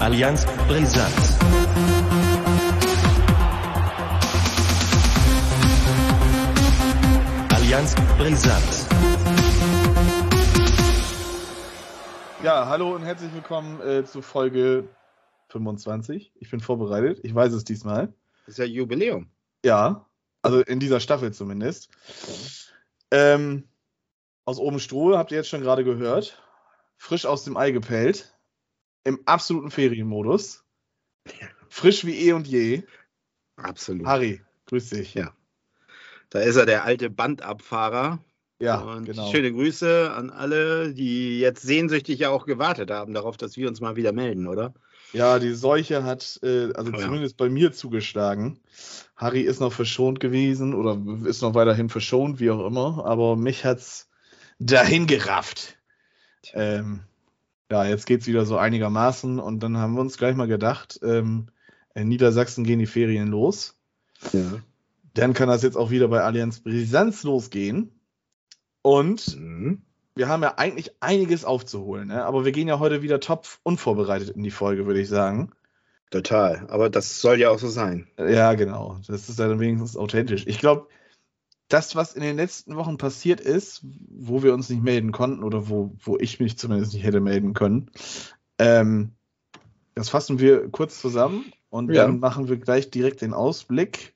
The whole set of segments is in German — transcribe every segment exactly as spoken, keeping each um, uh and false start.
Allianz Brisant. Allianz Brisant. Ja, hallo und herzlich willkommen äh, zu Folge fünfundzwanzig. Ich bin vorbereitet, ich weiß es diesmal. Das ist ja Jubiläum. Ja, also in dieser Staffel zumindest. Ähm, aus oben Stroh habt ihr jetzt schon gerade gehört. Frisch aus dem Ei gepellt. Im absoluten Ferienmodus. Frisch wie eh und je. Absolut. Harry, grüß dich. Ja. Da ist er, der alte Bandabfahrer. Ja, und genau. Schöne Grüße an alle, die jetzt sehnsüchtig ja auch gewartet haben darauf, dass wir uns mal wieder melden, oder? Ja, die Seuche hat äh, also Oh, ja. zumindest bei mir zugeschlagen. Harry ist noch verschont gewesen oder ist noch weiterhin verschont, wie auch immer. Aber mich hat's dahin gerafft. Ähm, ja, jetzt geht's wieder so einigermaßen. Und dann haben wir uns gleich mal gedacht, ähm, in Niedersachsen gehen die Ferien los. Ja. Dann kann das jetzt auch wieder bei Allianz Brisanz losgehen. Und Mhm. wir haben ja eigentlich einiges aufzuholen, ne? Aber wir gehen ja heute wieder top unvorbereitet in die Folge, würde ich sagen. Total. Aber das soll ja auch so sein. Ja, genau. Das ist ja dann wenigstens authentisch. Ich glaube, das, was in den letzten Wochen passiert ist, wo wir uns nicht melden konnten oder wo, wo ich mich zumindest nicht hätte melden können, ähm, das fassen wir kurz zusammen und Ja. dann machen wir gleich direkt den Ausblick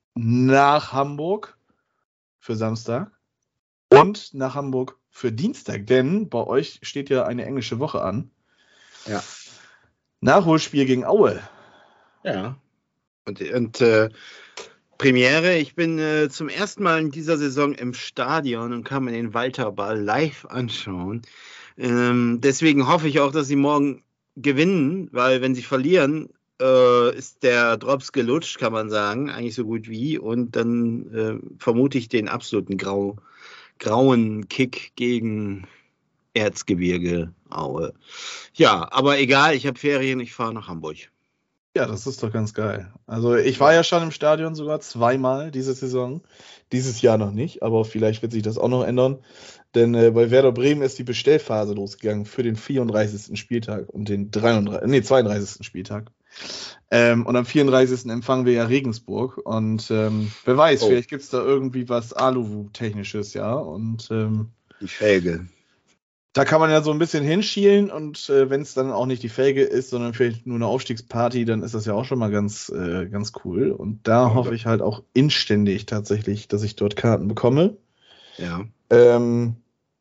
nach Hamburg für Samstag und nach Hamburg für Dienstag, denn bei euch steht ja eine englische Woche an. Ja. Nachholspiel gegen Aue. Ja. Und, und äh, Premiere, ich bin äh, zum ersten Mal in dieser Saison im Stadion und kann mir den Walterball live anschauen. Ähm, deswegen hoffe ich auch, dass sie morgen gewinnen, weil wenn sie verlieren, äh, ist der Drops gelutscht, kann man sagen, eigentlich so gut wie. Und dann äh, vermute ich den absoluten Grau, grauen Kick gegen Erzgebirge Aue. Ja, aber egal, ich habe Ferien, ich fahre nach Hamburg. Ja, das ist doch ganz geil. Also ich war ja schon im Stadion sogar zweimal diese Saison. Dieses Jahr noch nicht, aber vielleicht wird sich das auch noch ändern. Denn äh, bei Werder Bremen ist die Bestellphase losgegangen für den vierunddreißigsten Spieltag und den dreiunddreißigsten, nee, zweiunddreißigsten Spieltag. Ähm, und am vierunddreißigsten empfangen wir ja Regensburg. Und ähm, wer weiß, Oh. vielleicht gibt es da irgendwie was Aluwu-technisches, ja. Und ähm, Die Felge. da kann man ja so ein bisschen hinschielen und äh, wenn es dann auch nicht die Felge ist, sondern vielleicht nur eine Aufstiegsparty, dann ist das ja auch schon mal ganz, äh, ganz cool. Und da Ja. hoffe ich halt auch inständig tatsächlich, dass ich dort Karten bekomme. Ja. Ähm,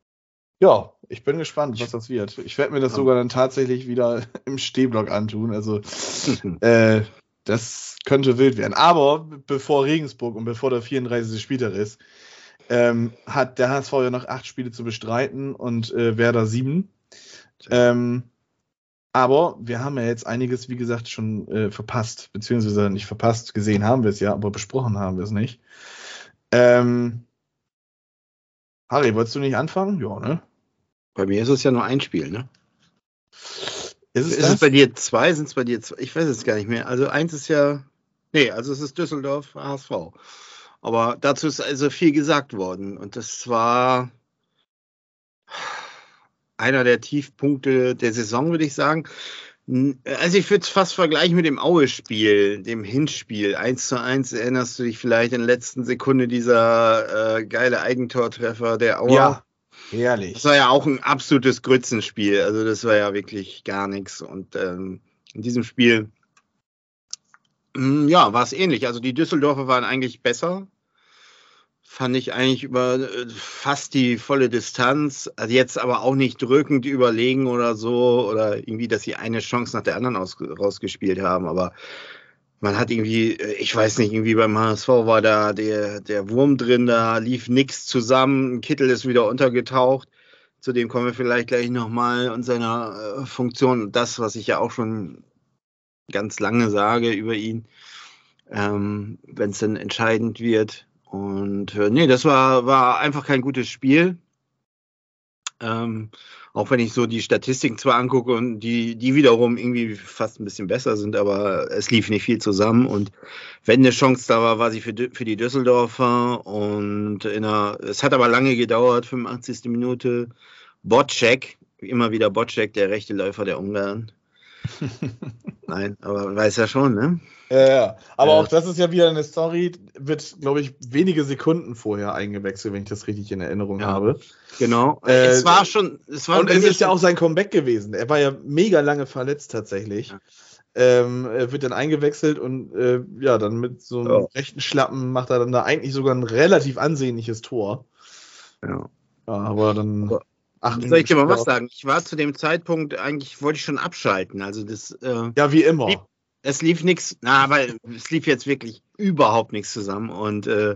ja, ich bin gespannt, was das wird. Ich werde mir das Ja. sogar dann tatsächlich wieder im Stehblock antun. Also äh, das könnte wild werden. Aber bevor Regensburg und bevor der vierunddreißigste Spieltag ist, Ähm, hat der H S V ja noch acht Spiele zu bestreiten und äh, Werder sieben. Ähm, aber wir haben ja jetzt einiges, wie gesagt, schon äh, verpasst, beziehungsweise nicht verpasst, gesehen haben wir es ja, aber besprochen haben wir es nicht. Ähm, Harry, wolltest du nicht anfangen? Ja, ne? Bei mir ist es ja nur ein Spiel, ne? Ist es Ist das? es bei dir zwei? Sind es bei dir zwei? Ich weiß es gar nicht mehr. Also eins ist ja, nee, also es ist Düsseldorf H S V. Aber dazu ist also viel gesagt worden. Und das war einer der Tiefpunkte der Saison, würde ich sagen. Also ich würde es fast vergleichen mit dem Aue-Spiel, dem Hinspiel. eins zu eins erinnerst du dich vielleicht in der letzten Sekunde dieser äh, geile Eigentortreffer der Auer? Ja, herrlich. Das war ja auch ein absolutes Grützenspiel. Also das war ja wirklich gar nichts. Und ähm, in diesem Spiel ja, war es ähnlich. Also die Düsseldorfer waren eigentlich besser. Fand ich eigentlich über äh, fast die volle Distanz. Also jetzt aber auch nicht drückend überlegen oder so. Oder irgendwie, dass sie eine Chance nach der anderen aus, rausgespielt haben. Aber man hat irgendwie, ich weiß nicht, irgendwie beim H S V war da der, der Wurm drin. Da lief nichts zusammen. Kittel ist wieder untergetaucht. Zu dem kommen wir vielleicht gleich nochmal und seiner äh, Funktion. Das, was ich ja auch schon ganz lange sage über ihn, ähm, wenn es dann entscheidend wird. Und äh, nee, das war, war einfach kein gutes Spiel. Ähm, auch wenn ich so die Statistiken zwar angucke und die, die wiederum irgendwie fast ein bisschen besser sind, aber es lief nicht viel zusammen. Und wenn eine Chance da war, war sie für, für die Düsseldorfer. Und in einer, es hat aber lange gedauert, fünfundachtzigste Minute. Bocek, immer wieder Bocek, der rechte Läufer der Ungarn. Nein, aber weiß ja schon, ne? Ja, ja. Aber Äh, auch das ist ja wieder eine Story, wird, glaube ich, wenige Sekunden vorher eingewechselt, wenn ich das richtig in Erinnerung Ja. habe. Genau. Äh, es war schon. Es war Und bei es mir ist ja schon- auch sein Comeback gewesen. Er war ja mega lange verletzt tatsächlich. Ja. Ähm, er wird dann eingewechselt und äh, ja, dann mit so einem Ja. rechten Schlappen macht er dann da eigentlich sogar ein relativ ansehnliches Tor. Ja. Ja, aber dann Aber acht Soll ich dir mal Minuten was später- sagen? Ich war zu dem Zeitpunkt, eigentlich wollte ich schon abschalten. Also das. Äh, Ja, wie immer. Lieb- Es lief nichts, na, aber es lief jetzt wirklich überhaupt nichts zusammen und äh,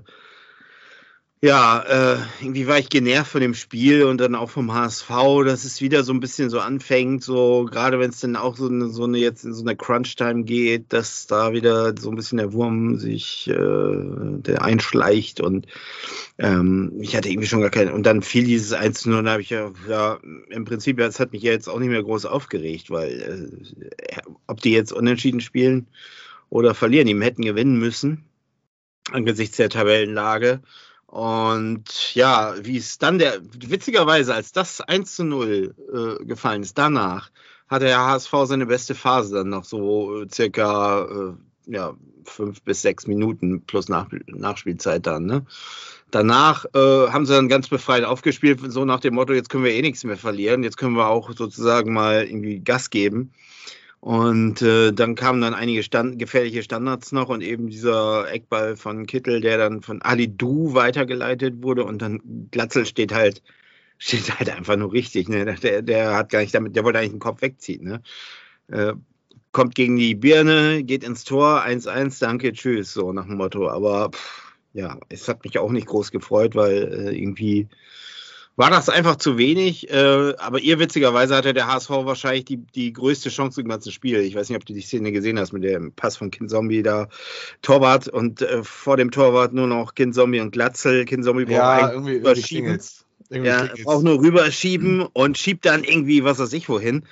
ja, äh, irgendwie war ich genervt von dem Spiel und dann auch vom H S V, dass es wieder so ein bisschen so anfängt, so gerade wenn es dann auch so eine, so eine jetzt in so eine Crunch-Time geht, dass da wieder so ein bisschen der Wurm sich äh, der einschleicht und ähm, ich hatte irgendwie schon gar keinen und dann fiel dieses eins zu null und da habe ich ja, ja, im Prinzip, das hat mich ja jetzt auch nicht mehr groß aufgeregt, weil äh, ob die jetzt unentschieden spielen oder verlieren, die hätten gewinnen müssen angesichts der Tabellenlage. Und ja, wie es dann der, witzigerweise, als das eins zu null äh, gefallen ist, danach hatte der H S V seine beste Phase dann noch so äh, circa äh, ja, fünf bis sechs Minuten plus Nach Nachspielzeit dann. Ne? Danach äh, haben sie dann ganz befreit aufgespielt, so nach dem Motto, jetzt können wir eh nichts mehr verlieren, jetzt können wir auch sozusagen mal irgendwie Gas geben. Und äh, dann kamen dann einige Stand gefährliche Standards noch und eben dieser Eckball von Kittel, der dann von Ali Du weitergeleitet wurde und dann Glatzel steht halt steht halt einfach nur richtig. Ne? Der, der hat gar nicht damit, der wollte eigentlich den Kopf wegziehen. Ne? Äh, kommt gegen die Birne, geht ins Tor, eins eins, danke, tschüss, so nach dem Motto. Aber pff, ja, es hat mich auch nicht groß gefreut, weil äh, irgendwie war das einfach zu wenig, äh, aber ihr witzigerweise hatte der H S V wahrscheinlich die, die größte Chance im ganzen Spiel. Ich weiß nicht, ob du die Szene gesehen hast mit dem Pass von Kinzombie da, Torwart und äh, vor dem Torwart nur noch Kinzombie und Glatzel. Kinzombie braucht Ja, eigentlich irgendwie, irgendwie überschieben. klingelt's. Irgendwie Ja, klingelt's. braucht nur rüberschieben und schiebt dann irgendwie, was weiß ich wohin.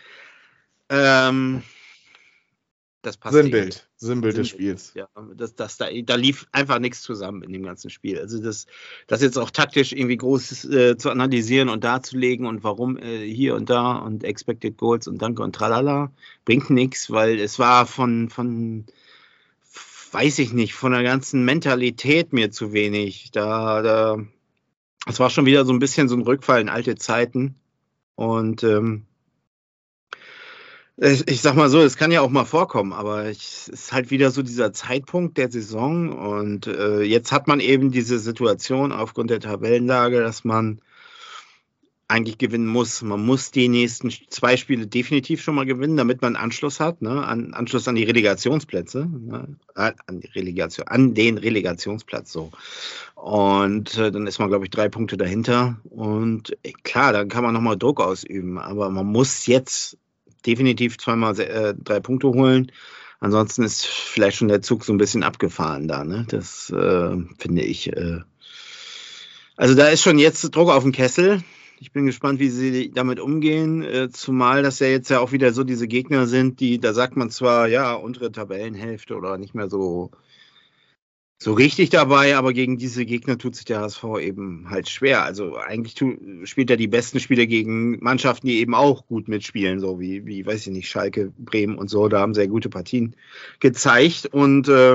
Ähm, das passt Sinnbild. Sinnbild des Sinnbild. Spiels. Ja, das, das, da, da lief einfach nichts zusammen in dem ganzen Spiel. Also das, das jetzt auch taktisch irgendwie groß äh, zu analysieren und darzulegen und warum äh, hier und da und Expected Goals und Danke und Tralala, bringt nichts, weil es war von, von, weiß ich nicht, von der ganzen Mentalität mir zu wenig. Da, da, es war schon wieder so ein bisschen so ein Rückfall in alte Zeiten und ähm, Ich, ich sag mal so, es kann ja auch mal vorkommen, aber es ist halt wieder so dieser Zeitpunkt der Saison und äh, jetzt hat man eben diese Situation aufgrund der Tabellenlage, dass man eigentlich gewinnen muss. Man muss die nächsten zwei Spiele definitiv schon mal gewinnen, damit man Anschluss hat, ne? An, Anschluss an die Relegationsplätze, ne? an, die Relegation, an den Relegationsplatz so. Und äh, dann ist man, glaube ich, drei Punkte dahinter und äh, klar, dann kann man nochmal Druck ausüben, aber man muss jetzt definitiv zweimal äh, drei Punkte holen. Ansonsten ist vielleicht schon der Zug so ein bisschen abgefahren da. Ne? Das äh, finde ich. Äh also da ist schon jetzt Druck auf dem Kessel. Ich bin gespannt, wie sie damit umgehen. Äh, zumal das ja jetzt ja auch wieder so diese Gegner sind, die, da sagt man zwar, ja, untere Tabellenhälfte oder nicht mehr so so richtig dabei, aber gegen diese Gegner tut sich der H S V eben halt schwer. Also eigentlich tu, spielt er die besten Spiele gegen Mannschaften, die eben auch gut mitspielen, so wie, wie weiß ich nicht, Schalke, Bremen und so. Da haben sehr gute Partien gezeigt und äh,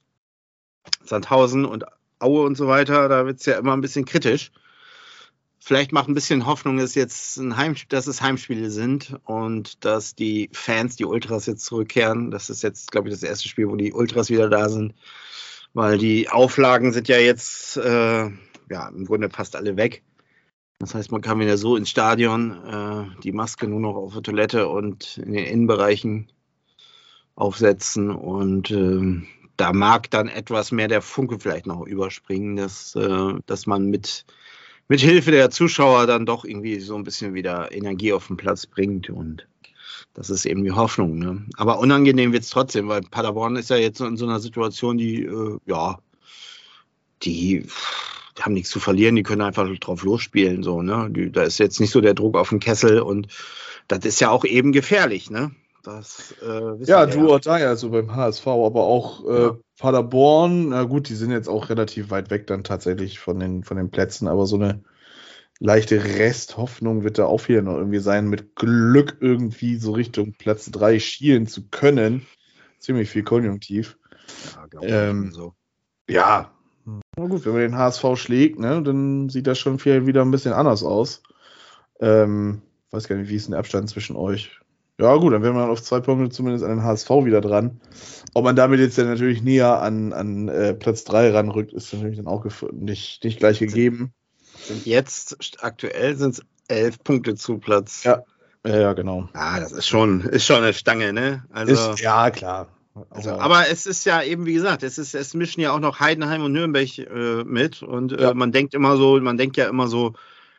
Sandhausen und Aue und so weiter, da wird es ja immer ein bisschen kritisch. Vielleicht macht ein bisschen Hoffnung, dass, jetzt ein Heim, dass es Heimspiele sind und dass die Fans, die Ultras jetzt zurückkehren. Das ist jetzt, glaube ich, das erste Spiel, wo die Ultras wieder da sind. Weil die Auflagen sind ja jetzt, äh, ja, im Grunde fast alle weg. Das heißt, man kann wieder so ins Stadion, äh, die Maske nur noch auf der Toilette und in den Innenbereichen aufsetzen. Und äh, da mag dann etwas mehr der Funke vielleicht noch überspringen, dass, äh, dass man mit, mit Hilfe der Zuschauer dann doch irgendwie so ein bisschen wieder Energie auf den Platz bringt. Und das ist eben die Hoffnung. Ne? Aber unangenehm wird es trotzdem, weil Paderborn ist ja jetzt in so einer Situation, die, äh, ja, die, die haben nichts zu verlieren, die können einfach drauf losspielen. So, ne? Die, da ist jetzt nicht so der Druck auf den Kessel und das ist ja auch eben gefährlich. Ne? Das, äh, Ja, du or die, also beim H S V, aber auch äh, Ja. Paderborn, na gut, die sind jetzt auch relativ weit weg dann tatsächlich von den, von den Plätzen, aber so eine leichte Resthoffnung wird da auch hier noch irgendwie sein, mit Glück irgendwie so Richtung Platz drei schielen zu können. Ziemlich viel Konjunktiv. Ja, glaub ich Ähm, so. Ja, na gut, wenn man den H S V schlägt, ne, dann sieht das schon viel wieder ein bisschen anders aus. Ähm, weiß gar nicht, wie ist denn der Abstand zwischen euch? Ja gut, dann wäre man auf zwei Punkte zumindest an den H S V wieder dran. Ob man damit jetzt dann natürlich näher an, an äh, Platz drei ranrückt, ist natürlich dann auch gef- nicht, nicht gleich gegeben. Sind jetzt, aktuell sind es elf Punkte zu Platz. Ja, ja, ja, genau. Ah, das ist schon, ist schon eine Stange, ne? Also, Ist, ja, klar. also, aber es ist ja eben, wie gesagt, es ist, es mischen ja auch noch Heidenheim und Nürnberg äh, mit. Und äh, Ja. man denkt immer so, man denkt ja immer so,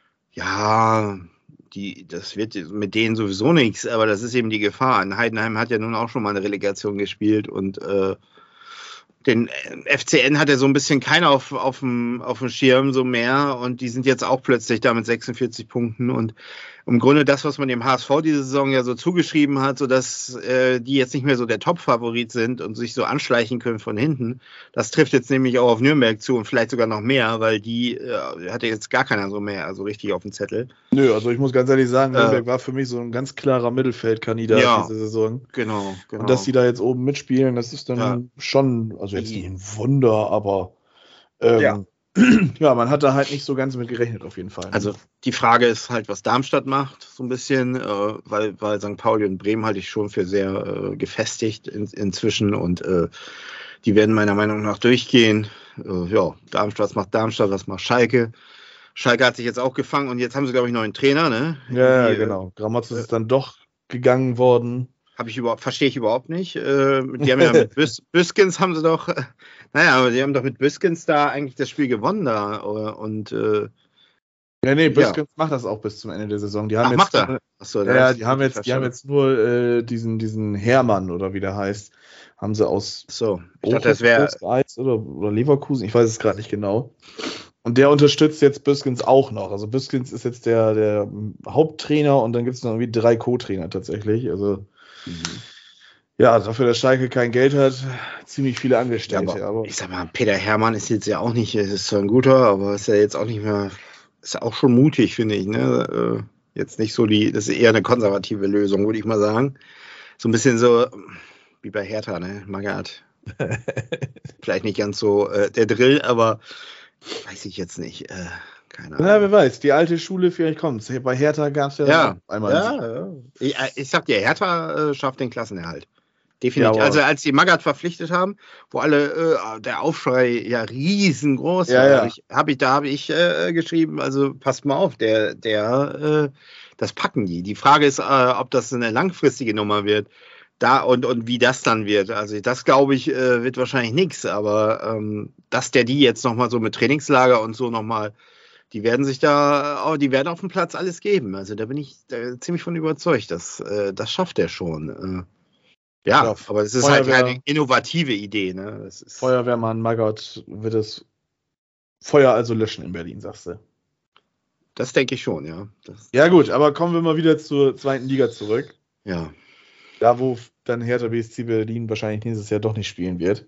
ja, die, das wird mit denen sowieso nichts, aber das ist eben die Gefahr. Und Heidenheim hat ja nun auch schon mal eine Relegation gespielt und äh, den F C N hat ja so ein bisschen keiner auf, auf, dem, auf dem Schirm so mehr und die sind jetzt auch plötzlich da mit sechsundvierzig Punkten und im Grunde das, was man dem H S V diese Saison ja so zugeschrieben hat, sodass äh, die jetzt nicht mehr so der Top-Favorit sind und sich so anschleichen können von hinten, das trifft jetzt nämlich auch auf Nürnberg zu und vielleicht sogar noch mehr, weil die äh, hatte jetzt gar keiner so mehr, also richtig auf dem Zettel. Nö, also ich muss ganz ehrlich sagen, Äh, Nürnberg war für mich so ein ganz klarer Mittelfeldkandidat Ja. diese Saison. Genau, genau. Und dass die da jetzt oben mitspielen, das ist dann Ja. schon, also jetzt Die- nicht ein Wunder, aber ähm, Ja. ja, man hat da halt nicht so ganz mit gerechnet auf jeden Fall. Also die Frage ist halt, was Darmstadt macht, so ein bisschen, äh, weil, weil Sankt Pauli und Bremen halte ich schon für sehr äh, gefestigt in, inzwischen und äh, die werden meiner Meinung nach durchgehen. Äh, ja, Darmstadt, was macht Darmstadt, was macht Schalke? Schalke hat sich jetzt auch gefangen und jetzt haben sie, glaube ich, einen neuen Trainer, ne? ja, ja, Irgendwie, äh, genau. Gramotz ist dann doch gegangen worden. Habe ich überhaupt, verstehe ich überhaupt nicht. Äh, die haben ja mit Büs, Büskens haben sie doch, äh, naja, aber die haben doch mit Büskens da eigentlich das Spiel gewonnen da äh, und äh, Ja, nee, Ja. Büskens macht das auch bis zum Ende der Saison. Die haben ach, jetzt, macht er. Achso, Ja, ja, die haben jetzt, die haben jetzt nur äh, diesen, diesen Hermann oder wie der heißt, haben sie aus So, ich dachte, das wäre. oder, oder Leverkusen, ich weiß es gerade nicht genau. Und der unterstützt jetzt Büskens auch noch. Also Büskens ist jetzt der, der Haupttrainer und dann gibt es noch irgendwie drei Co-Trainer tatsächlich. Also ja, dafür, dass Schalke kein Geld hat, ziemlich viele Ja, Angestellte. aber, aber ich sag mal, Peter Hermann ist jetzt ja auch nicht, ist zwar ein guter, aber ist ja jetzt auch nicht mehr, ist ja auch schon mutig, finde ich. Ne? Äh, jetzt nicht so die, das ist eher eine konservative Lösung, würde ich mal sagen. So ein bisschen so wie bei Hertha, ne? Magath. Vielleicht nicht ganz so äh, der Drill, aber weiß ich jetzt nicht. Äh, keine Ahnung. na, wer weiß, die alte Schule, vielleicht kommt's. Bei Hertha gab es ja, Ja, einmal. ja, ja. Ich, äh, ich sag dir, Hertha äh, schafft den Klassenerhalt. Definitiv. Ja, aber- also als die Magath verpflichtet haben, wo alle äh, der Aufschrei ja riesengroß Ja, war, ja. habe ich, hab ich, da habe ich äh, geschrieben, also passt mal auf, der, der, äh, das packen die. Die Frage ist, äh, ob das eine langfristige Nummer wird. Da und, und wie das dann wird. Also das glaube ich, äh, wird wahrscheinlich nichts, aber ähm, dass der die jetzt nochmal so mit Trainingslager und so nochmal, die werden sich da, oh, die werden auf dem Platz alles geben. Also da bin ich da ziemlich von überzeugt, dass äh, das schafft er schon. Äh, ja, Ja, aber es ist halt Feuerwehr- keine innovative Idee. Ne? Das ist, Feuerwehrmann Magath wird das Feuer also löschen in Berlin, sagst du. das denke ich schon, ja. Das, Ja gut, aber kommen wir mal wieder zur zweiten Liga zurück. ja. Da, wo dann Hertha B S C Berlin wahrscheinlich nächstes Jahr doch nicht spielen wird.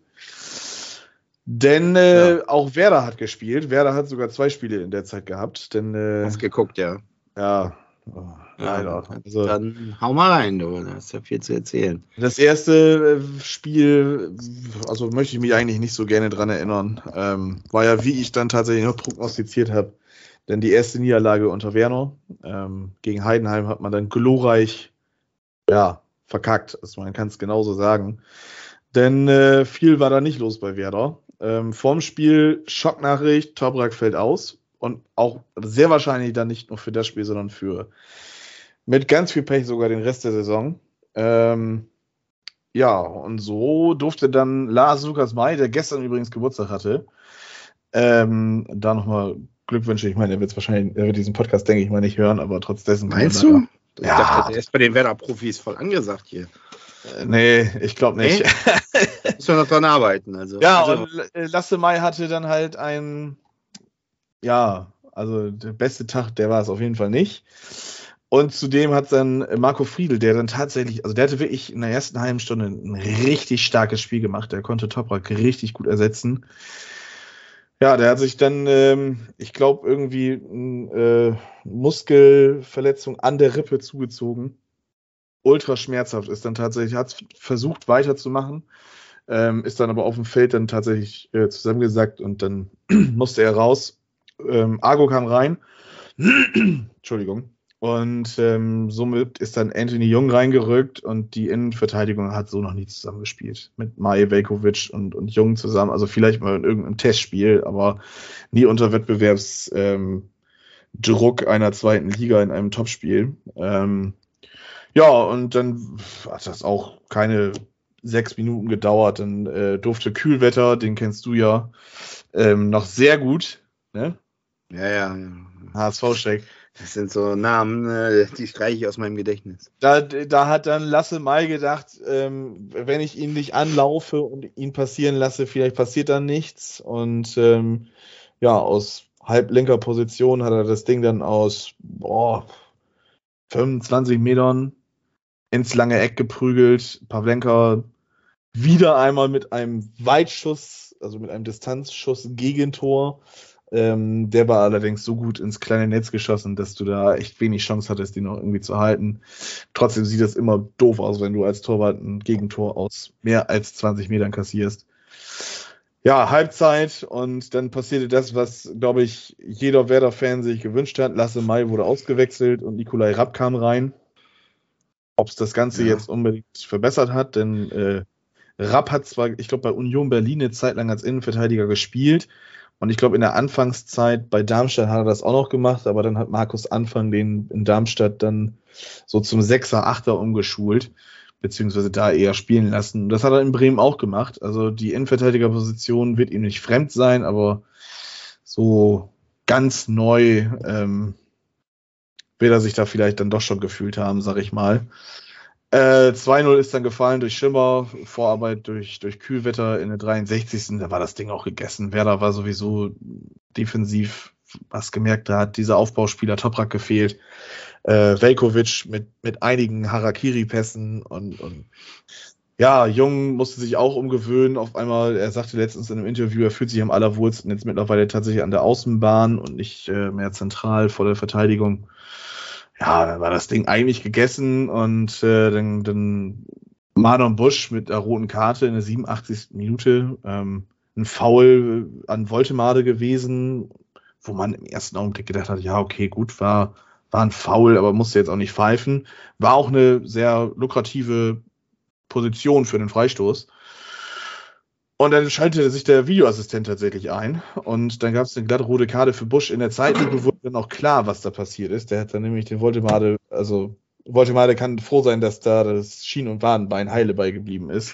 Denn äh, Ja. auch Werder hat gespielt. Werder hat sogar zwei Spiele in der Zeit gehabt. Denn, äh, Hast geguckt, ja. ja, oh, leider. Also, Dann hau mal rein, du. Da ist ja viel zu erzählen. das erste äh, Spiel, also möchte ich mich eigentlich nicht so gerne dran erinnern, ähm, war ja, wie ich dann tatsächlich noch prognostiziert habe, denn die erste Niederlage unter Werner. Ähm, gegen Heidenheim hat man dann glorreich, ja, verkackt. Also man kann es genauso sagen. Denn äh, viel war da nicht los bei Werder. Ähm, vorm Spiel Schocknachricht, Toprak fällt aus. Und auch sehr wahrscheinlich dann nicht nur für das Spiel, sondern für mit ganz viel Pech sogar den Rest der Saison. Ähm, ja, und so durfte dann Lars Lukas May, der gestern übrigens Geburtstag hatte, ähm, da nochmal Glückwünsche. Ich meine, er wird wahrscheinlich, er wird diesen Podcast, denke ich mal, nicht hören, aber trotz dessen. kann Meinst man du? Ja. Ich dachte, der ist bei den Werder-Profis voll angesagt hier. da- Äh, nee, ich glaube nicht. Nee? Müssen wir noch dran arbeiten. Also, Ja, also, und äh, Lasse May hatte dann halt ein, ja, also der beste Tag, der war es auf jeden Fall nicht. Und zudem hat dann Marco Friedl, der dann tatsächlich, also der hatte wirklich in der ersten halben Stunde ein richtig starkes Spiel gemacht. Der konnte Toprak richtig gut ersetzen. Ja, der hat sich dann, ähm, ich glaube, irgendwie eine äh, Muskelverletzung an der Rippe zugezogen. Ultra schmerzhaft ist dann tatsächlich, hat versucht weiterzumachen, ähm, ist dann aber auf dem Feld dann tatsächlich äh, zusammengesackt und dann musste er raus. Ähm, Argo kam rein. Entschuldigung. Und ähm, somit ist dann Anthony Jung reingerückt und die Innenverteidigung hat so noch nie zusammengespielt. Mit Maje Veljković und, und Jung zusammen. Also vielleicht mal in irgendeinem Testspiel, aber nie unter Wettbewerbsdruck ähm, einer zweiten Liga in einem Topspiel. Ähm, ja, und dann hat das auch keine sechs Minuten gedauert. Dann äh, durfte Kühlwetter, den kennst du ja, ähm, noch sehr gut. Ne? Ja, ja. H S V-Steck. Das sind so Namen, äh, die streiche ich aus meinem Gedächtnis. Da, da hat dann Lasse May gedacht, ähm, wenn ich ihn nicht anlaufe und ihn passieren lasse, vielleicht passiert dann nichts. Und ähm, ja, aus halblinker Position hat er das Ding dann aus boah, fünfundzwanzig Metern ins lange Eck geprügelt. Pavlenka wieder einmal mit einem Weitschuss, also mit einem Distanzschuss Gegentor. Ähm, der war allerdings so gut ins kleine Netz geschossen, dass du da echt wenig Chance hattest, den noch irgendwie zu halten. Trotzdem sieht das immer doof aus, wenn du als Torwart ein Gegentor aus mehr als zwanzig Metern kassierst. Ja, Halbzeit und dann passierte das, was, glaube ich, jeder Werder-Fan sich gewünscht hat. Lasse May wurde ausgewechselt und Nikolai Rapp kam rein. Ob es das Ganze ja. jetzt unbedingt verbessert hat, denn äh, Rapp hat zwar, ich glaube, bei Union Berlin eine Zeit lang als Innenverteidiger gespielt. Und ich glaube, in der Anfangszeit bei Darmstadt hat er das auch noch gemacht, aber dann hat Markus Anfang den in Darmstadt dann so zum Sechser, Achter umgeschult, beziehungsweise da eher spielen lassen. Und das hat er in Bremen auch gemacht. Also die Innenverteidigerposition wird ihm nicht fremd sein, aber so ganz neu ähm, wird er sich da vielleicht dann doch schon gefühlt haben, sag ich mal. Äh, zwei null ist dann gefallen durch Schimmer, Vorarbeit durch, durch Kühlwetter in der dreiundsechzigsten Da war das Ding auch gegessen. Werder war sowieso defensiv, was gemerkt, da hat dieser Aufbauspieler Toprak gefehlt. Äh, Veljković mit, mit einigen Harakiri-Pässen und, und ja, Jung musste sich auch umgewöhnen. Auf einmal, er sagte letztens in einem Interview, er fühlt sich am allerwohlsten jetzt mittlerweile tatsächlich an der Außenbahn und nicht äh, mehr zentral vor der Verteidigung. Ja, dann war das Ding eigentlich gegessen und äh, dann, dann Marlon Busch mit der roten Karte in der siebenundachtzigsten Minute. Ähm, ein Foul an Woltemade gewesen, wo man im ersten Augenblick gedacht hat, ja, okay, gut, war, war ein Foul, aber musste jetzt auch nicht pfeifen. War auch eine sehr lukrative Position für den Freistoß. Und dann schaltete sich der Videoassistent tatsächlich ein und dann gab es eine glatte rote Karte für Busch. In der Zeitlupe wurde dann auch klar, was da passiert ist. Der hat dann nämlich den Woltemade, also Woltemade kann froh sein, dass da das Schien- und Wadenbein heile beigeblieben ist.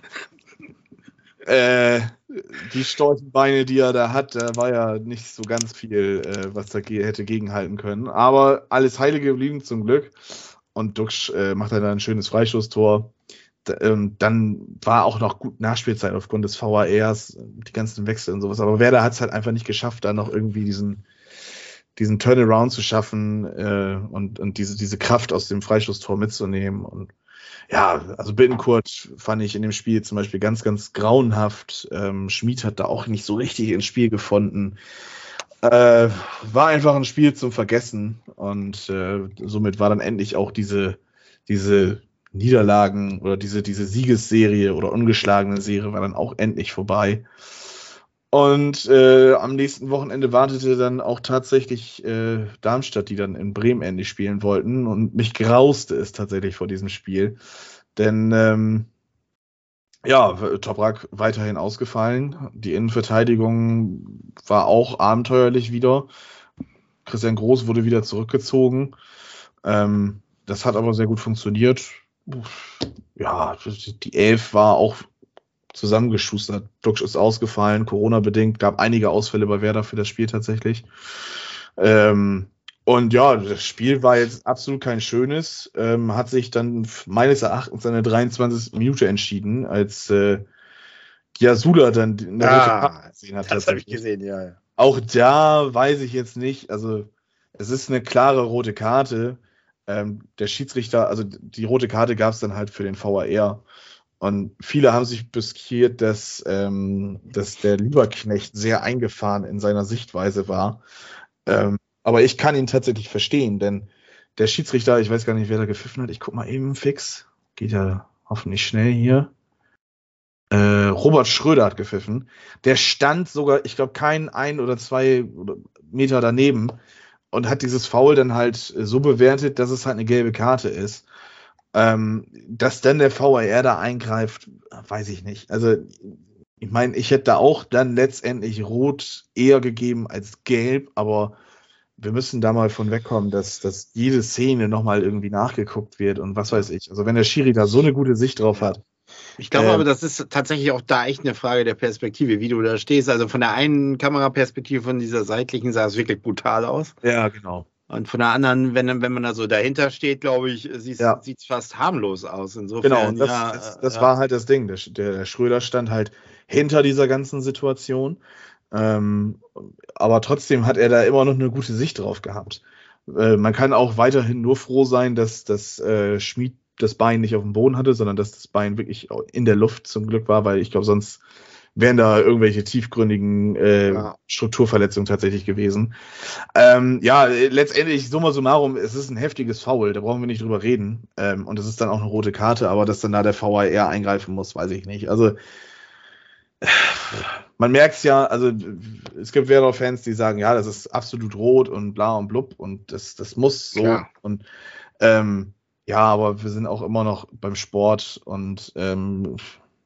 äh, die Storchenbeine, die er da hat, da war ja nicht so ganz viel, äh, was da ge- hätte gegenhalten können. Aber alles heile geblieben zum Glück. Und Duxch äh, macht dann ein schönes Freistoßtor. Dann war auch noch gut Nachspielzeit aufgrund des V A Rs, die ganzen Wechsel und sowas. Aber Werder hat es halt einfach nicht geschafft, da noch irgendwie diesen, diesen Turnaround zu schaffen äh, und, und diese, diese Kraft aus dem Freistoßtor mitzunehmen. Und ja, also Bittencourt fand ich in dem Spiel zum Beispiel ganz, ganz grauenhaft. Ähm, Schmid hat da auch nicht so richtig ins Spiel gefunden. Äh, war einfach ein Spiel zum Vergessen. Und äh, somit war dann endlich auch diese, diese Niederlagen oder diese, diese Siegesserie oder ungeschlagene Serie war dann auch endlich vorbei. Und äh, am nächsten Wochenende wartete dann auch tatsächlich äh, Darmstadt, die dann in Bremen endlich spielen wollten. Und mich grauste es tatsächlich vor diesem Spiel. Denn ähm, ja, Toprak weiterhin ausgefallen. Die Innenverteidigung war auch abenteuerlich wieder. Christian Groß wurde wieder zurückgezogen. Ähm, das hat aber sehr gut funktioniert. Ja, die Elf war auch zusammengeschustert. Duxch ist ausgefallen, Corona-bedingt, gab einige Ausfälle bei Werder für das Spiel tatsächlich. Ähm, und ja, das Spiel war jetzt absolut kein schönes, ähm, hat sich dann meines Erachtens in der dreiundzwanzigsten Minute entschieden, als äh, Jasula dann eine rote Karte gesehen hat. Das habe ich gesehen, ja, ja. Auch da weiß ich jetzt nicht, also es ist eine klare rote Karte. Ähm, der Schiedsrichter, also die rote Karte gab es dann halt für den V A R Und viele haben sich beschwert, dass, ähm, dass der Lieberknecht sehr eingefahren in seiner Sichtweise war. Ähm, aber ich kann ihn tatsächlich verstehen, denn der Schiedsrichter, ich weiß gar nicht, wer da gepfiffen hat, ich guck mal eben fix, geht ja hoffentlich schnell hier. Äh, Robert Schröder hat gepfiffen. Der stand sogar, ich glaube, kein ein oder zwei Meter daneben und hat dieses Foul dann halt so bewertet, dass es halt eine gelbe Karte ist. Ähm, dass dann der V A R da eingreift, weiß ich nicht. Also, ich meine, ich hätte da auch dann letztendlich Rot eher gegeben als Gelb, aber wir müssen da mal von wegkommen, dass, dass jede Szene nochmal irgendwie nachgeguckt wird und was weiß ich. Also, wenn der Schiri da so eine gute Sicht drauf hat. Ich glaube ähm, aber, das ist tatsächlich auch da echt eine Frage der Perspektive, wie du da stehst. Also von der einen Kameraperspektive, von dieser seitlichen, sah es wirklich brutal aus. Ja, genau. Und von der anderen, wenn, wenn man da so dahinter steht, glaube ich, sieht es Ja. fast harmlos aus. Insofern, Genau, und das, ja, das, das ja. war halt das Ding. Der, der Schröder stand halt hinter dieser ganzen Situation. Ähm, aber trotzdem hat er da immer noch eine gute Sicht drauf gehabt. Äh, man kann auch weiterhin nur froh sein, dass, dass äh, Schmid das Bein nicht auf dem Boden hatte, sondern dass das Bein wirklich in der Luft zum Glück war, weil ich glaube, sonst wären da irgendwelche tiefgründigen äh, Ja. Strukturverletzungen tatsächlich gewesen. Ähm, ja, letztendlich, summa summarum, es ist ein heftiges Foul, da brauchen wir nicht drüber reden. Ähm, und es ist dann auch eine rote Karte, aber dass dann da der V A R eingreifen muss, weiß ich nicht. Also, man merkt es ja, also es gibt Werder-Fans, die sagen, ja, das ist absolut rot und bla und blub und das, das muss so. Klar. Und ähm, ja, aber wir sind auch immer noch beim Sport und ähm,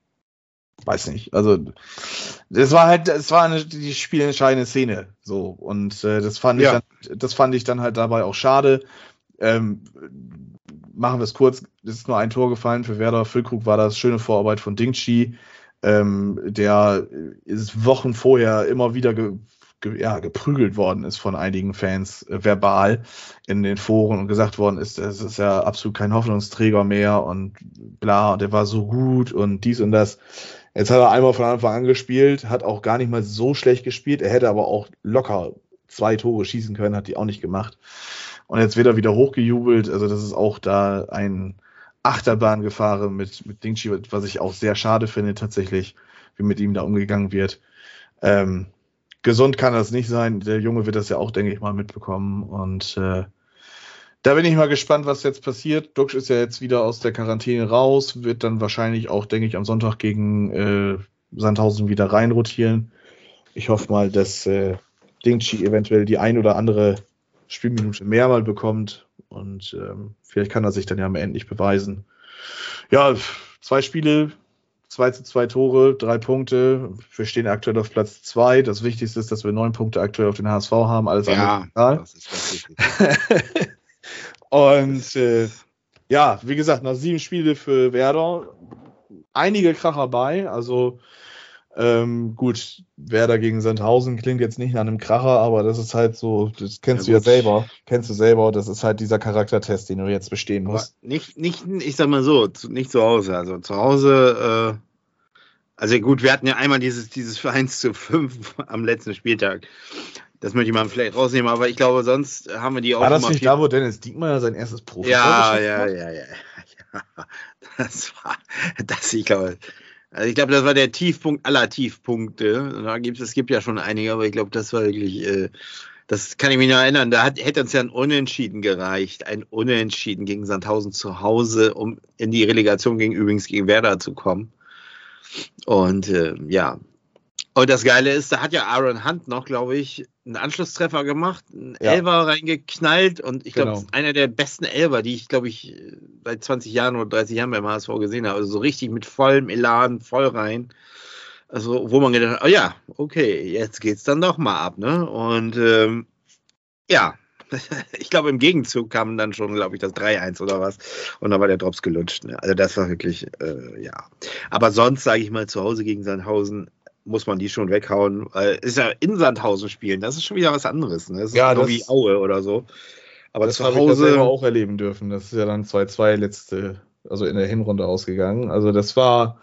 weiß nicht, also das war halt, das war eine, die spielentscheidende Szene, so, und äh, das fand Ja. ich dann, das fand ich dann halt dabei auch schade. Ähm, machen wir es kurz, es ist nur ein Tor gefallen für Werder. Füllkrug war das, schöne Vorarbeit von Dingshi, ähm, der ist Wochen vorher immer wieder ge, ge, ja, geprügelt worden ist von einigen Fans, äh, verbal in den Foren und gesagt worden ist, es ist ja absolut kein Hoffnungsträger mehr und bla, und der war so gut und dies und das. Jetzt hat er einmal von Anfang an gespielt, hat auch gar nicht mal so schlecht gespielt. Er hätte aber auch locker zwei Tore schießen können, hat die auch nicht gemacht. Und jetzt wird er wieder hochgejubelt. Also das ist auch da ein Achterbahngefahren mit, mit Dingshi, was ich auch sehr schade finde tatsächlich, wie mit ihm da umgegangen wird. Ähm, gesund kann das nicht sein. Der Junge wird das ja auch, denke ich mal, mitbekommen. Und äh, da bin ich mal gespannt, was jetzt passiert. Duxch ist ja jetzt wieder aus der Quarantäne raus, wird dann wahrscheinlich auch, denke ich, am Sonntag gegen äh, Sandhausen wieder reinrotieren. Ich hoffe mal, dass äh, Dingshi eventuell die ein oder andere Spielminute mehr mal bekommt und ähm, vielleicht kann er sich dann ja am Ende nicht beweisen. Ja, zwei Spiele, zwei zu zwei Tore, drei Punkte. Wir stehen aktuell auf Platz zwei. Das Wichtigste ist, dass wir neun Punkte aktuell auf den H S V haben. Alles Ja, andere das ist das Wichtigste. Und äh, ja, wie gesagt, nach sieben Spiele für Werder, einige Kracher bei. Also ähm, gut, Werder gegen Sandhausen klingt jetzt nicht nach einem Kracher, aber das ist halt so, das kennst Ja, du ja gut. selber, kennst du selber, das ist halt dieser Charaktertest, den du jetzt bestehen Aber musst. nicht, nicht, ich sag mal so, zu- nicht zu Hause. Also zu Hause, äh, also gut, wir hatten ja einmal dieses, dieses eins zu fünf am letzten Spieltag. Das möchte ich mal vielleicht rausnehmen, aber ich glaube, sonst haben wir die auch War das immer nicht viel- da, wo Dennis Diekmeyer sein erstes Profi Ja, ja, ja, ja, ja. Das war, das, ich glaube, also ich glaube, das war der Tiefpunkt aller Tiefpunkte. Da gibt's, es gibt ja schon einige, aber ich glaube, das war wirklich, äh, das kann ich mich noch erinnern. Da hat, hätte uns ja ein Unentschieden gereicht. Ein Unentschieden gegen Sandhausen zu Hause, um in die Relegation gegen übrigens gegen Werder zu kommen. Und äh, ja. Und das Geile ist, da hat ja Aaron Hunt noch, glaube ich, einen Anschlusstreffer gemacht, einen Ja. Elfer reingeknallt und ich glaube, Genau. das ist einer der besten Elfer, die ich, glaube ich, seit zwanzig Jahren oder dreißig Jahren beim H S V gesehen habe. Also so richtig mit vollem Elan, voll rein. Also, wo man gedacht hat, oh ja, okay, jetzt geht's dann doch mal ab, ne? Und ähm, ja, ich glaube, im Gegenzug kam dann schon, glaube ich, das drei eins oder was. Und dann war der Drops gelutscht. Ne? Also das war wirklich, äh, ja. Aber sonst, sage ich mal, zu Hause gegen Sandhausen muss man die schon weghauen. Weil es ist ja in Sandhausen spielen, das ist schon wieder was anderes. Ne? Das ist Ja, genau das- wie Aue oder so. Aber das zu habe ich ja selber Hause, auch erleben dürfen. Das ist ja dann zwei zwei letzte, also in der Hinrunde ausgegangen. Also das war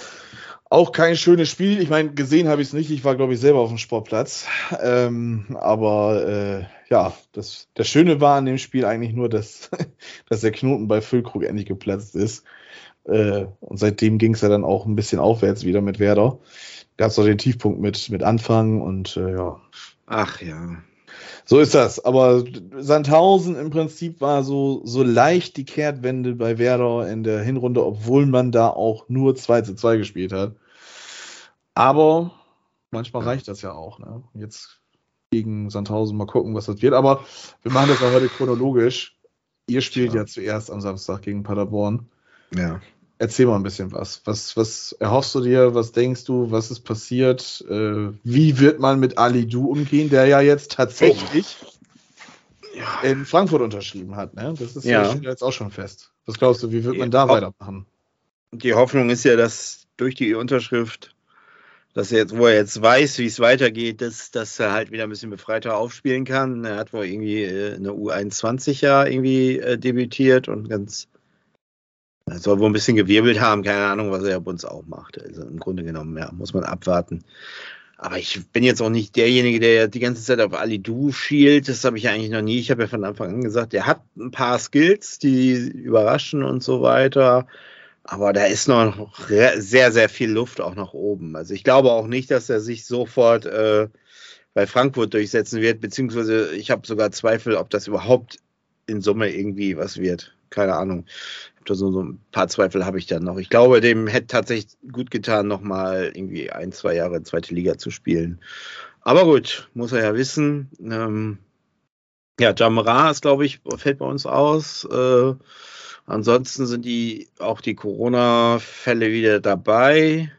auch kein schönes Spiel. Ich meine, gesehen habe ich es nicht. Ich war, glaube ich, selber auf dem Sportplatz. Ähm, aber äh, ja, das, das Schöne war an dem Spiel eigentlich nur, dass, dass der Knoten bei Füllkrug endlich geplatzt ist. Äh, und seitdem ging es ja dann auch ein bisschen aufwärts wieder mit Werder. Gab es auch den Tiefpunkt mit, mit Anfang und äh, ja. Ach ja. So ist das. Aber Sandhausen im Prinzip war so, so leicht die Kehrtwende bei Werder in der Hinrunde, obwohl man da auch nur zwei zu zwei gespielt hat. Aber manchmal reicht das ja auch. Ne? Jetzt gegen Sandhausen mal gucken, was das wird. Aber wir machen das ja heute chronologisch. Ihr spielt ja, ja zuerst am Samstag gegen Paderborn. Ja. Erzähl mal ein bisschen was. Was, was erhoffst du dir? Was denkst du? Was ist passiert? Äh, wie wird man mit Ali Du umgehen, der ja jetzt tatsächlich oh. ja. in Frankfurt unterschrieben hat? Ne? Das ist ja. ja jetzt auch schon fest. Was glaubst du, wie wird man da die weitermachen? Die Hoffnung ist ja, dass durch die Unterschrift, dass er jetzt, wo er jetzt weiß, wie es weitergeht, dass, dass er halt wieder ein bisschen befreiter aufspielen kann. Er hat wohl irgendwie in der U einundzwanzig ja irgendwie äh, debütiert und ganz Er soll wohl ein bisschen gewirbelt haben, keine Ahnung, was er bei uns auch macht. Also im Grunde genommen, ja, muss man abwarten. Aber ich bin jetzt auch nicht derjenige, der die ganze Zeit auf Ali Du schielt. Das habe ich ja eigentlich noch nie. Ich habe ja von Anfang an gesagt, der hat ein paar Skills, die überraschen und so weiter. Aber da ist noch sehr, sehr viel Luft auch nach oben. Also ich glaube auch nicht, dass er sich sofort äh, bei Frankfurt durchsetzen wird. Beziehungsweise ich habe sogar Zweifel, ob das überhaupt in Summe irgendwie was wird. Keine Ahnung. So, so ein paar Zweifel habe ich dann noch. Ich glaube, dem hätte tatsächlich gut getan, nochmal irgendwie ein, zwei Jahre zweite Liga zu spielen. Aber gut, muss er ja wissen. Ähm, ja, Jamra ist, glaube ich, fällt bei uns aus. Äh, ansonsten sind die auch die Corona-Fälle wieder dabei.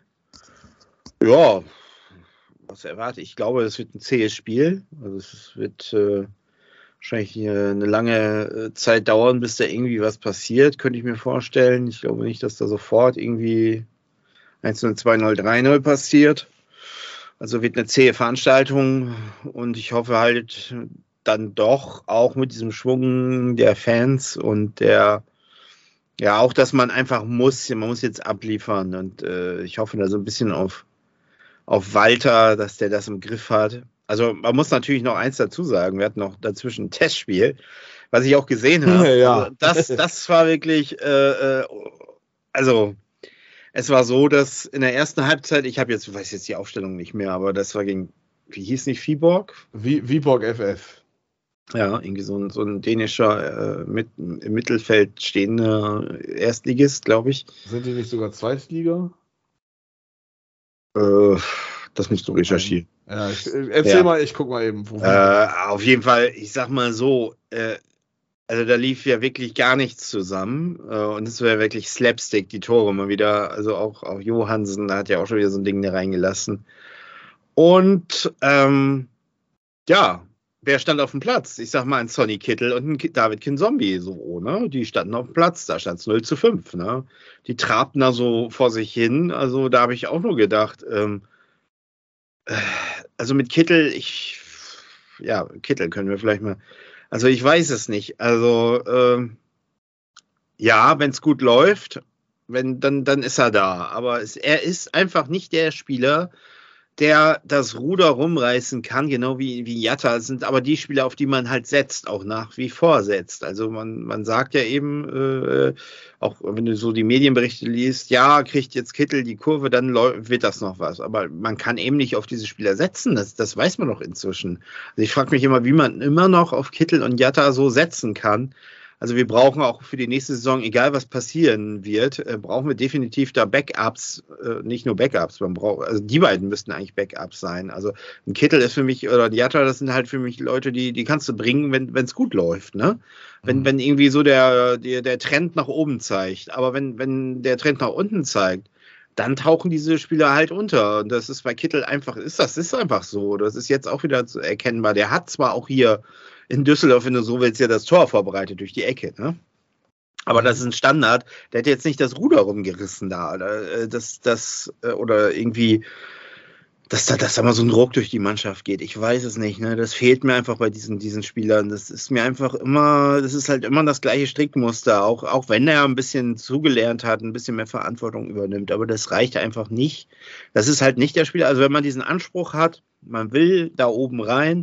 Ja, was erwarte ich? Ich glaube, es wird ein zähes Spiel. Also es wird äh, wahrscheinlich eine lange Zeit dauern, bis da irgendwie was passiert, könnte ich mir vorstellen. Ich glaube nicht, dass da sofort irgendwie eins null, zwei null, drei null passiert. Also wird eine zähe Veranstaltung und ich hoffe halt dann doch auch mit diesem Schwung der Fans und der, ja auch, dass man einfach muss, man muss jetzt abliefern und äh, ich hoffe da so ein bisschen auf, auf Walter, dass der das im Griff hat. Also man muss natürlich noch eins dazu sagen, wir hatten noch dazwischen ein Testspiel, was ich auch gesehen habe. Ja. Also das, das war wirklich, äh, also es war so, dass in der ersten Halbzeit, ich habe jetzt, weiß jetzt die Aufstellung nicht mehr, aber das war gegen, wie hieß nicht, Viborg? Viborg F F. Ja, irgendwie so ein, so ein dänischer, äh, mit, im Mittelfeld stehender Erstligist, glaube ich. Sind die nicht sogar Zweitliga? Äh, das musst du recherchieren. Ja, ich, erzähl ja. mal, ich guck mal eben. Äh, auf jeden Fall, ich sag mal so, äh, also da lief ja wirklich gar nichts zusammen äh, und es war ja wirklich Slapstick, die Tore mal wieder, also auch, auch Johansen, da hat ja auch schon wieder so ein Ding da reingelassen. Und ähm, ja, wer stand auf dem Platz? Ich sag mal ein Sonny Kittel und ein David Kinzombie, so, ne? Die standen auf dem Platz, da stand es null zu fünf, ne? Die trabten da so vor sich hin, also da habe ich auch nur gedacht, ähm, also mit Kittel, ich, ja, Kittel können wir vielleicht mal, also ich weiß es nicht, also ähm, ja, wenn es gut läuft, wenn, dann, dann ist er da, aber es, er ist einfach nicht der Spieler, der das Ruder rumreißen kann, genau wie, wie Jatta, sind aber die Spieler, auf die man halt setzt, auch nach wie vor setzt. Also man, man sagt ja eben, äh, auch wenn du so die Medienberichte liest, ja, kriegt jetzt Kittel die Kurve, dann wird das noch was. Aber man kann eben nicht auf diese Spieler setzen, das, das weiß man doch inzwischen. Also ich frage mich immer, wie man immer noch auf Kittel und Jatta so setzen kann. Also wir brauchen auch für die nächste Saison, egal was passieren wird, äh, brauchen wir definitiv da Backups, äh, nicht nur Backups, man braucht, also die beiden müssten eigentlich Backups sein. Also ein Kittel ist für mich, oder ein Jatta, das sind halt für mich Leute, die, die kannst du bringen, wenn es gut läuft, ne? Wenn, mhm. wenn irgendwie so der, der, der Trend nach oben zeigt. Aber wenn, wenn der Trend nach unten zeigt, dann tauchen diese Spieler halt unter. Und das ist bei Kittel einfach, ist das ist einfach so. Das ist jetzt auch wieder erkennbar. Der hat zwar auch hier in Düsseldorf, wenn du so willst, ja das Tor vorbereitet durch die Ecke, ne? Aber das ist ein Standard. Der hat jetzt nicht das Ruder rumgerissen da. Oder, das, das, oder irgendwie, dass da, dass da mal so ein Ruck durch die Mannschaft geht. Ich weiß es nicht, ne? Das fehlt mir einfach bei diesen, diesen Spielern. Das ist mir einfach immer, das ist halt immer das gleiche Strickmuster. Auch, auch wenn er ein bisschen zugelernt hat, ein bisschen mehr Verantwortung übernimmt. Aber das reicht einfach nicht. Das ist halt nicht der Spieler. Also wenn man diesen Anspruch hat, man will da oben rein,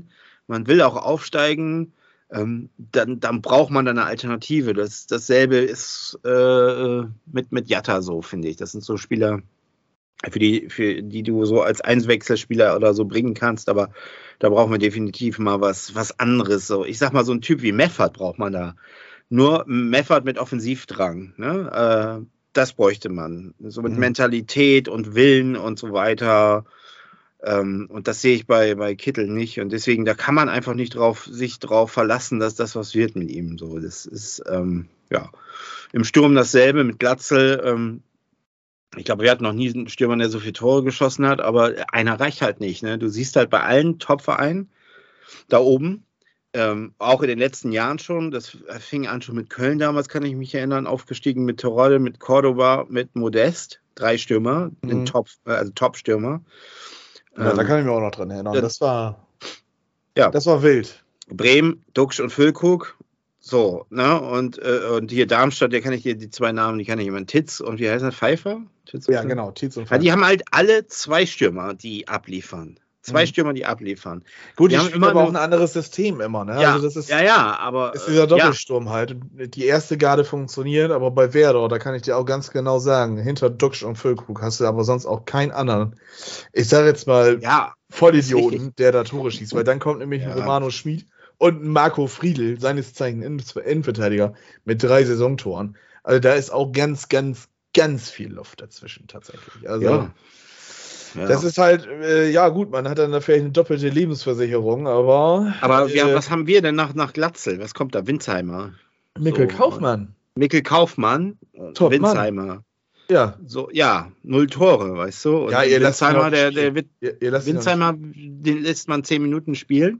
man will auch aufsteigen, ähm, dann, dann braucht man dann eine Alternative. Das, dasselbe ist äh, mit, mit Jatta so, finde ich. Das sind so Spieler, für die, für die du so als Einwechselspieler oder so bringen kannst, aber da brauchen wir definitiv mal was, was anderes. So, ich sag mal, so ein Typ wie Meffert braucht man da. Nur Meffert mit Offensivdrang, ne? Äh, das bräuchte man. So mit mhm. Mentalität und Willen und so weiter. Ähm, und das sehe ich bei, bei Kittel nicht. Und deswegen, da kann man einfach nicht drauf, sich drauf verlassen, dass das was wird mit ihm. So, das ist, ähm, ja, im Sturm dasselbe mit Glatzel. Ähm, ich glaube, wir hatten noch nie einen Stürmer, der so viele Tore geschossen hat, aber einer reicht halt nicht. Ne? Du siehst halt bei allen Top-Vereinen da oben, ähm, auch in den letzten Jahren schon, das fing an schon mit Köln damals, kann ich mich erinnern, aufgestiegen mit Terodde, mit Cordoba, mit Modest, drei Stürmer, mhm. Top, also Top-Stürmer. Ja, ähm, da kann ich mich auch noch dran erinnern. Das, das war, ja. das war wild. Bremen, Duxch und Füllkrug. So, ne, und, äh, und hier Darmstadt, der kann ich dir die zwei Namen, die kann ich immer, Titz und wie heißt er, Pfeiffer? Titz ja, genau, Titz und Pfeiffer. Ja, die haben halt alle zwei Stürmer, die abliefern. Zwei mhm. Stürmer, die abliefern. Gut, die, die haben immer aber auch ein anderes System immer, ne? Ja, also das ist, ja, ja, aber. Ist dieser Doppelsturm ja. halt. Die erste Garde funktioniert, aber bei Werder, da kann ich dir auch ganz genau sagen, hinter Duxch und Füllkrug hast du aber sonst auch keinen anderen. Ich sage jetzt mal, ja, Vollidioten, der da Tore schießt, weil dann kommt nämlich ja. ein Romano Schmid und ein Marco Friedl, seines Zeichens Innenverteidiger, mit drei Saisontoren. Also da ist auch ganz, ganz, ganz viel Luft dazwischen tatsächlich. Also ja. Ja. Das ist halt, äh, ja gut, man hat dann da vielleicht eine doppelte Lebensversicherung, aber... Aber wir, äh, was haben wir denn nach, nach Glatzel? Was kommt da? Winsheimer? Mikkel so, Kaufmann. Mikkel Kaufmann, Top Winsheimer. Mann. Ja. So, ja, null Tore, weißt du? Und ja, ihr Winsheimer, der, der wird, ihr, ihr Winsheimer, den lässt man zehn Minuten spielen.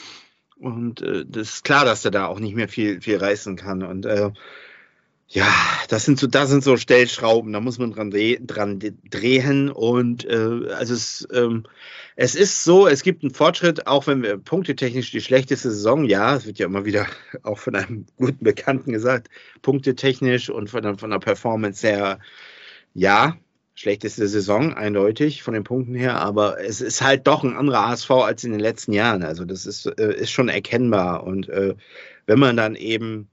Und äh, das ist klar, dass der da auch nicht mehr viel, viel reißen kann. Und äh, ja, das sind so, da sind so Stellschrauben, da muss man dran, dreh, dran drehen. Und äh, also es, ähm, es ist so, es gibt einen Fortschritt, auch wenn wir punktetechnisch die schlechteste Saison, ja, es wird ja immer wieder auch von einem guten Bekannten gesagt, punktetechnisch und von der, von der Performance her, ja, schlechteste Saison, eindeutig von den Punkten her, aber es ist halt doch ein anderer A S V als in den letzten Jahren. Also das ist, äh, ist schon erkennbar. Und äh, wenn man dann eben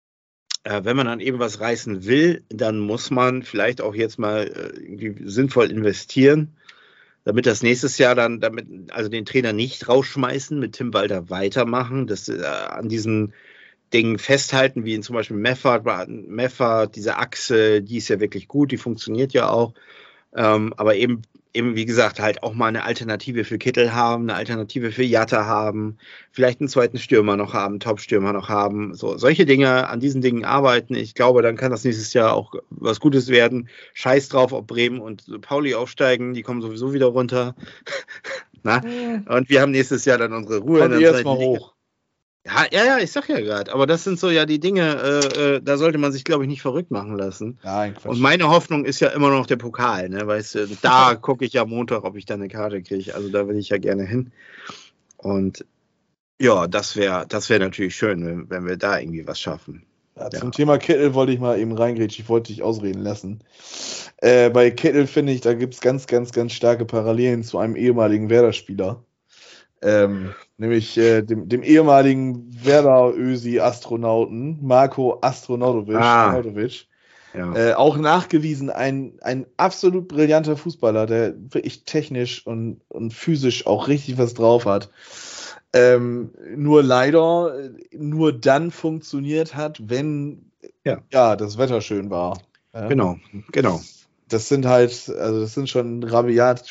Äh, wenn man dann eben was reißen will, dann muss man vielleicht auch jetzt mal äh, irgendwie sinnvoll investieren, damit das nächstes Jahr dann, damit, also den Trainer nicht rausschmeißen, mit Tim Walter weitermachen, das äh, an diesen Dingen festhalten, wie in zum Beispiel Meffert, Meffert, diese Achse, die ist ja wirklich gut, die funktioniert ja auch, ähm, aber eben eben, wie gesagt, halt auch mal eine Alternative für Kittel haben, eine Alternative für Jatta haben, vielleicht einen zweiten Stürmer noch haben, Top-Stürmer noch haben, so solche Dinge, an diesen Dingen arbeiten. Ich glaube, dann kann das nächstes Jahr auch was Gutes werden. Scheiß drauf, ob Bremen und Pauli aufsteigen, die kommen sowieso wieder runter. Na? Und wir haben nächstes Jahr dann unsere Ruhe. Kommt erstmal hoch. Ja, ja, ja, ich sag ja gerade, aber das sind so ja die Dinge, äh, äh, da sollte man sich, glaube ich, nicht verrückt machen lassen. Nein, Quatsch. Und meine Hoffnung ist ja immer noch der Pokal, ne? Weißt du, da gucke ich ja Montag, ob ich da eine Karte kriege. Also da will ich ja gerne hin. Und ja, das wäre das wäre natürlich schön, wenn, wenn wir da irgendwie was schaffen. Ja, zum ja. Thema Kittel wollte ich mal eben reingrätschen, ich wollte dich ausreden lassen. Äh, bei Kittel finde ich, da gibt es ganz, ganz, ganz starke Parallelen zu einem ehemaligen Werder-Spieler. Ähm, nämlich äh, dem, dem ehemaligen Werder-Ösi-Astronauten Marko Astronautovic. Ah, ja. äh, auch nachgewiesen ein, ein absolut brillanter Fußballer, der wirklich technisch und, und physisch auch richtig was drauf hat. Ähm, nur leider nur dann funktioniert hat, wenn ja, ja das Wetter schön war. Ja? Genau, genau. Das sind halt, also das sind schon rabiat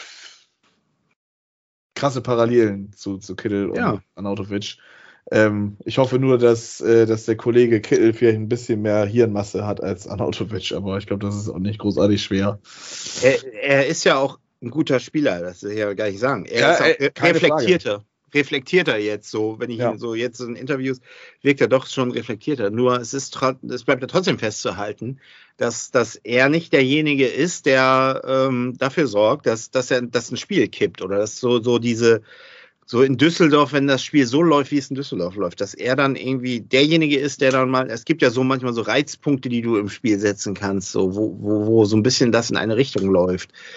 krasse Parallelen zu, zu Kittel ja. und Arnautovic. Ähm, ich hoffe nur, dass, äh, dass der Kollege Kittel vielleicht ein bisschen mehr Hirnmasse hat als Arnautovic, aber ich glaube, das ist auch nicht großartig schwer. Er, er ist ja auch ein guter Spieler, das will ich ja gar nicht sagen. Er ja, ist auch äh, reflektierter. Reflektierter jetzt so, wenn ich ja. ihn so jetzt in Interviews wirkt er doch schon reflektierter. Nur es ist es bleibt ja trotzdem festzuhalten, dass, dass er nicht derjenige ist, der ähm, dafür sorgt, dass, dass er dass ein Spiel kippt oder dass so, so diese so in Düsseldorf, wenn das Spiel so läuft, wie es in Düsseldorf läuft, dass er dann irgendwie derjenige ist, der dann mal, es gibt ja so manchmal so Reizpunkte, die du im Spiel setzen kannst, so wo, wo, wo so ein bisschen das in eine Richtung läuft. Ja.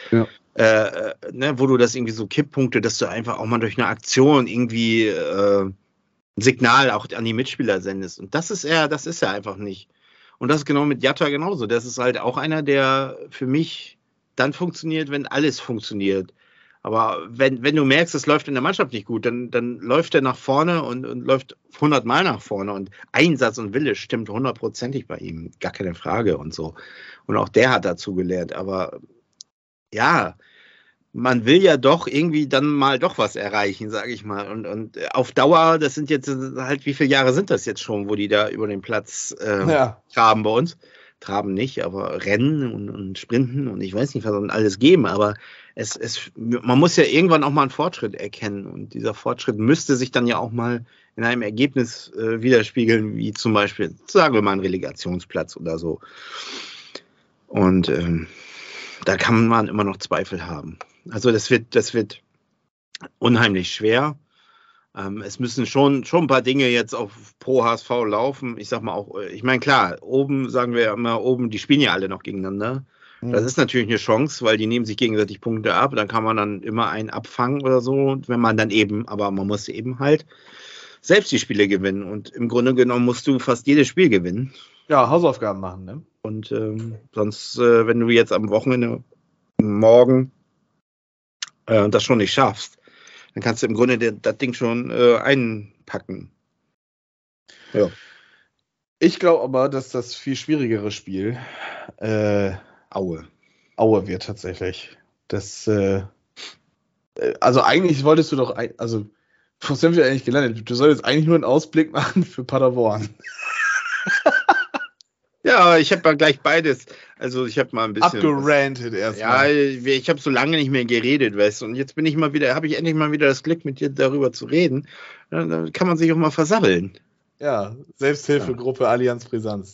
äh, ne, wo du das irgendwie so Kipppunkte, dass du einfach auch mal durch eine Aktion irgendwie äh, ein Signal auch an die Mitspieler sendest. Und das ist er, das ist er einfach nicht. Und das ist genau mit Jatta genauso. Das ist halt auch einer, der für mich dann funktioniert, wenn alles funktioniert. Aber wenn, wenn du merkst, es läuft in der Mannschaft nicht gut, dann, dann läuft er nach vorne und, und läuft hundert Mal nach vorne. Und Einsatz und Wille stimmt hundertprozentig bei ihm. Gar keine Frage und so. Und auch der hat dazu gelernt. Aber ja, man will ja doch irgendwie dann mal doch was erreichen, sage ich mal. Und, und auf Dauer, das sind jetzt halt, wie viele Jahre sind das jetzt schon, wo die da über den Platz äh, Ja. traben bei uns? Traben nicht, aber rennen und, und sprinten und ich weiß nicht, was dann alles geben. Aber es, es, man muss ja irgendwann auch mal einen Fortschritt erkennen. Und dieser Fortschritt müsste sich dann ja auch mal in einem Ergebnis äh, widerspiegeln, wie zum Beispiel, sagen wir mal, ein Relegationsplatz oder so. Und ähm, da kann man immer noch Zweifel haben. Also das wird, das wird unheimlich schwer. Ähm, es müssen schon, schon ein paar Dinge jetzt auf pro H S V laufen. Ich sag mal auch, ich meine, klar, oben sagen wir ja immer, oben, die spielen ja alle noch gegeneinander. Mhm. Das ist natürlich eine Chance, weil die nehmen sich gegenseitig Punkte ab. Dann kann man dann immer einen abfangen oder so, wenn man dann eben, aber man muss eben halt selbst die Spiele gewinnen. Und im Grunde genommen musst du fast jedes Spiel gewinnen. Ja, Hausaufgaben machen, ne? Und ähm, sonst, äh, wenn du jetzt am Wochenende morgen äh, das schon nicht schaffst, dann kannst du im Grunde den, das Ding schon äh, einpacken. Ja. Ich glaube aber, dass das viel schwierigere Spiel äh, Aue. Aue wird tatsächlich. Das, äh, also eigentlich wolltest du doch, ein, also wo sind wir eigentlich gelandet? Du solltest eigentlich nur einen Ausblick machen für Paderborn. Ja, ich habe mal gleich beides. Also ich habe mal ein bisschen abgerantet erstmal. Ja, ich habe so lange nicht mehr geredet, weißt du. Und jetzt bin ich mal wieder, habe ich endlich mal wieder das Glück, mit dir darüber zu reden. Ja, dann kann man sich auch mal versabbeln. Ja, Selbsthilfegruppe ja. Allianz Brisanz.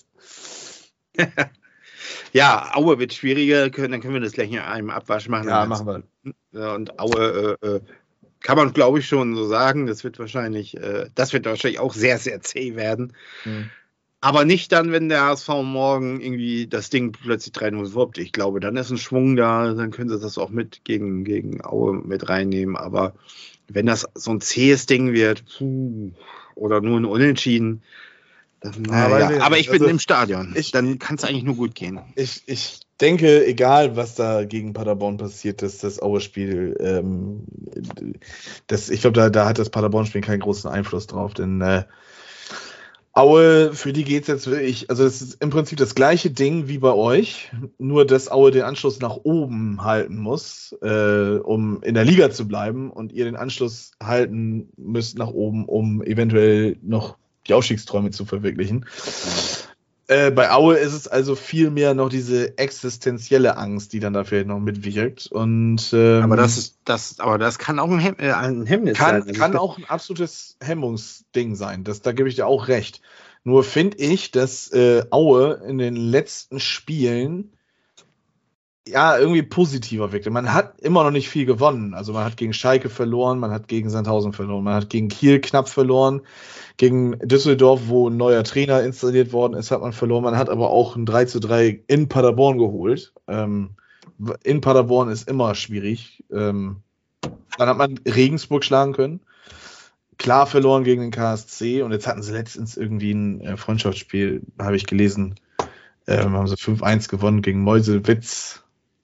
Ja, Aue wird schwieriger, können, dann können wir das gleich in einem Abwasch machen. Ja, machen wir. Und Aue äh, kann man, glaube ich, schon so sagen. Das wird wahrscheinlich, äh, das wird wahrscheinlich auch sehr, sehr zäh werden. Hm. Aber nicht dann, wenn der H S V morgen irgendwie das Ding plötzlich drei null wuppt. Ich glaube, dann ist ein Schwung da, dann können sie das auch mit gegen, gegen Aue mit reinnehmen. Aber wenn das so ein zähes Ding wird, puh, oder nur ein Unentschieden, dann, ja, ja. Aber ich bin also, im Stadion. Ich, dann kann es eigentlich nur gut gehen. Ich, ich denke, egal was da gegen Paderborn passiert, dass das Aue-Spiel, ähm, das, ich glaube, da, da hat das Paderborn-Spiel keinen großen Einfluss drauf, denn äh, Aue, für die geht es jetzt wirklich, also es ist im Prinzip das gleiche Ding wie bei euch, nur dass Aue den Anschluss nach oben halten muss, äh, um in der Liga zu bleiben und ihr den Anschluss halten müsst nach oben, um eventuell noch die Aufstiegsträume zu verwirklichen. Äh, bei Aue ist es also viel mehr noch diese existenzielle Angst, die dann dafür noch mitwirkt. Und, ähm, aber, das ist, das, aber das kann auch ein, Hem äh, ein Hemmnis kann, sein. Also kann auch ein absolutes Hemmungsding sein. Das, da gebe ich dir auch recht. Nur finde ich, dass äh, Aue in den letzten Spielen ja irgendwie positiver wirkte. Man hat immer noch nicht viel gewonnen. Also man hat gegen Schalke verloren, man hat gegen Sandhausen verloren, man hat gegen Kiel knapp verloren. Gegen Düsseldorf, wo ein neuer Trainer installiert worden ist, hat man verloren. Man hat aber auch ein drei zu drei in Paderborn geholt. Ähm, in Paderborn ist immer schwierig. Ähm, dann hat man Regensburg schlagen können. Klar verloren gegen den K S C. Und jetzt hatten sie letztens irgendwie ein äh, Freundschaftsspiel, habe ich gelesen. Ähm, haben sie fünf eins gewonnen gegen Meuselwitz.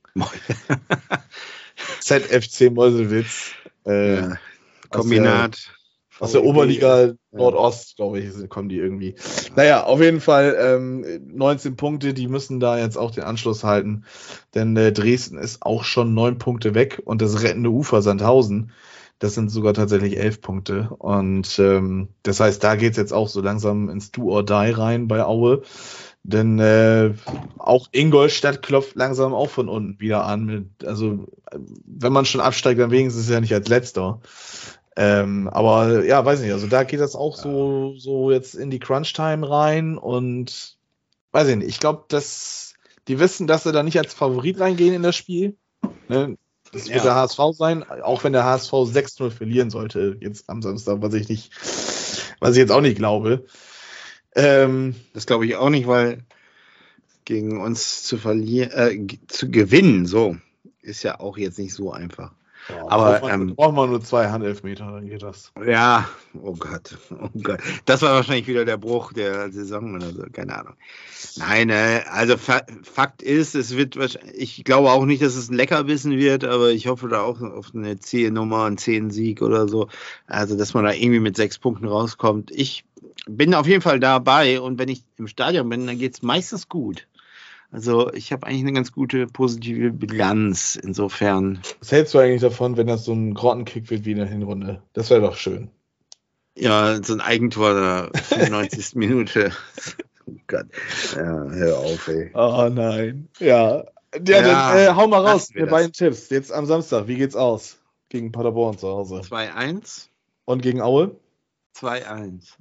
Z F C Meuselwitz. Äh, ja. Kombinat. Aus der Oberliga Nordost, glaube ich, kommen die irgendwie. Naja, auf jeden Fall ähm, neunzehn Punkte, die müssen da jetzt auch den Anschluss halten, denn äh, Dresden ist auch schon neun Punkte weg und das rettende Ufer Sandhausen, das sind sogar tatsächlich elf Punkte und ähm, das heißt, da geht es jetzt auch so langsam ins Do or Die rein bei Aue, denn äh, auch Ingolstadt klopft langsam auch von unten wieder an. Mit, also wenn man schon absteigt, dann wenigstens ja nicht als Letzter. Ähm, aber ja, weiß nicht, also da geht das auch so, so jetzt in die Crunch-Time rein und weiß ich nicht, ich glaube, dass die wissen, dass sie da nicht als Favorit reingehen in das Spiel. Ne? Das wird ja der H S V sein, auch wenn der H S V sechs null verlieren sollte jetzt am Samstag, was ich nicht, was ich jetzt auch nicht glaube. Ähm, das glaube ich auch nicht, weil gegen uns zu verlieren, äh, zu gewinnen, so. ist ja auch jetzt nicht so einfach. Ja, aber braucht man, ähm, braucht man nur zwei Handelfmeter, dann geht das. Ja, oh Gott, oh Gott. Das war wahrscheinlich wieder der Bruch der Saison oder so, keine Ahnung. Nein, äh, also Fa- Fakt ist, es wird wahrscheinlich, ich glaube auch nicht, dass es ein Leckerbissen wird, aber ich hoffe da auch auf eine zähe Nummer, einen zehn Sieg oder so. Also, dass man da irgendwie mit sechs Punkten rauskommt. Ich bin auf jeden Fall dabei und wenn ich im Stadion bin, dann geht es meistens gut. Also ich habe eigentlich eine ganz gute positive Bilanz insofern. Was hältst du eigentlich davon, wenn das so ein Grottenkick wird wie in der Hinrunde? Das wäre doch schön. Ja, so ein Eigentor der fünfundneunzigsten Minute. Oh Gott. Ja, hör auf, ey. Oh nein. Ja. Ja, Ja, dann äh, hau mal raus, lassen wir die das. beiden Tipps. Jetzt am Samstag, wie geht's aus? Gegen Paderborn zu Hause. zwei eins. Und gegen Aue? zwei eins.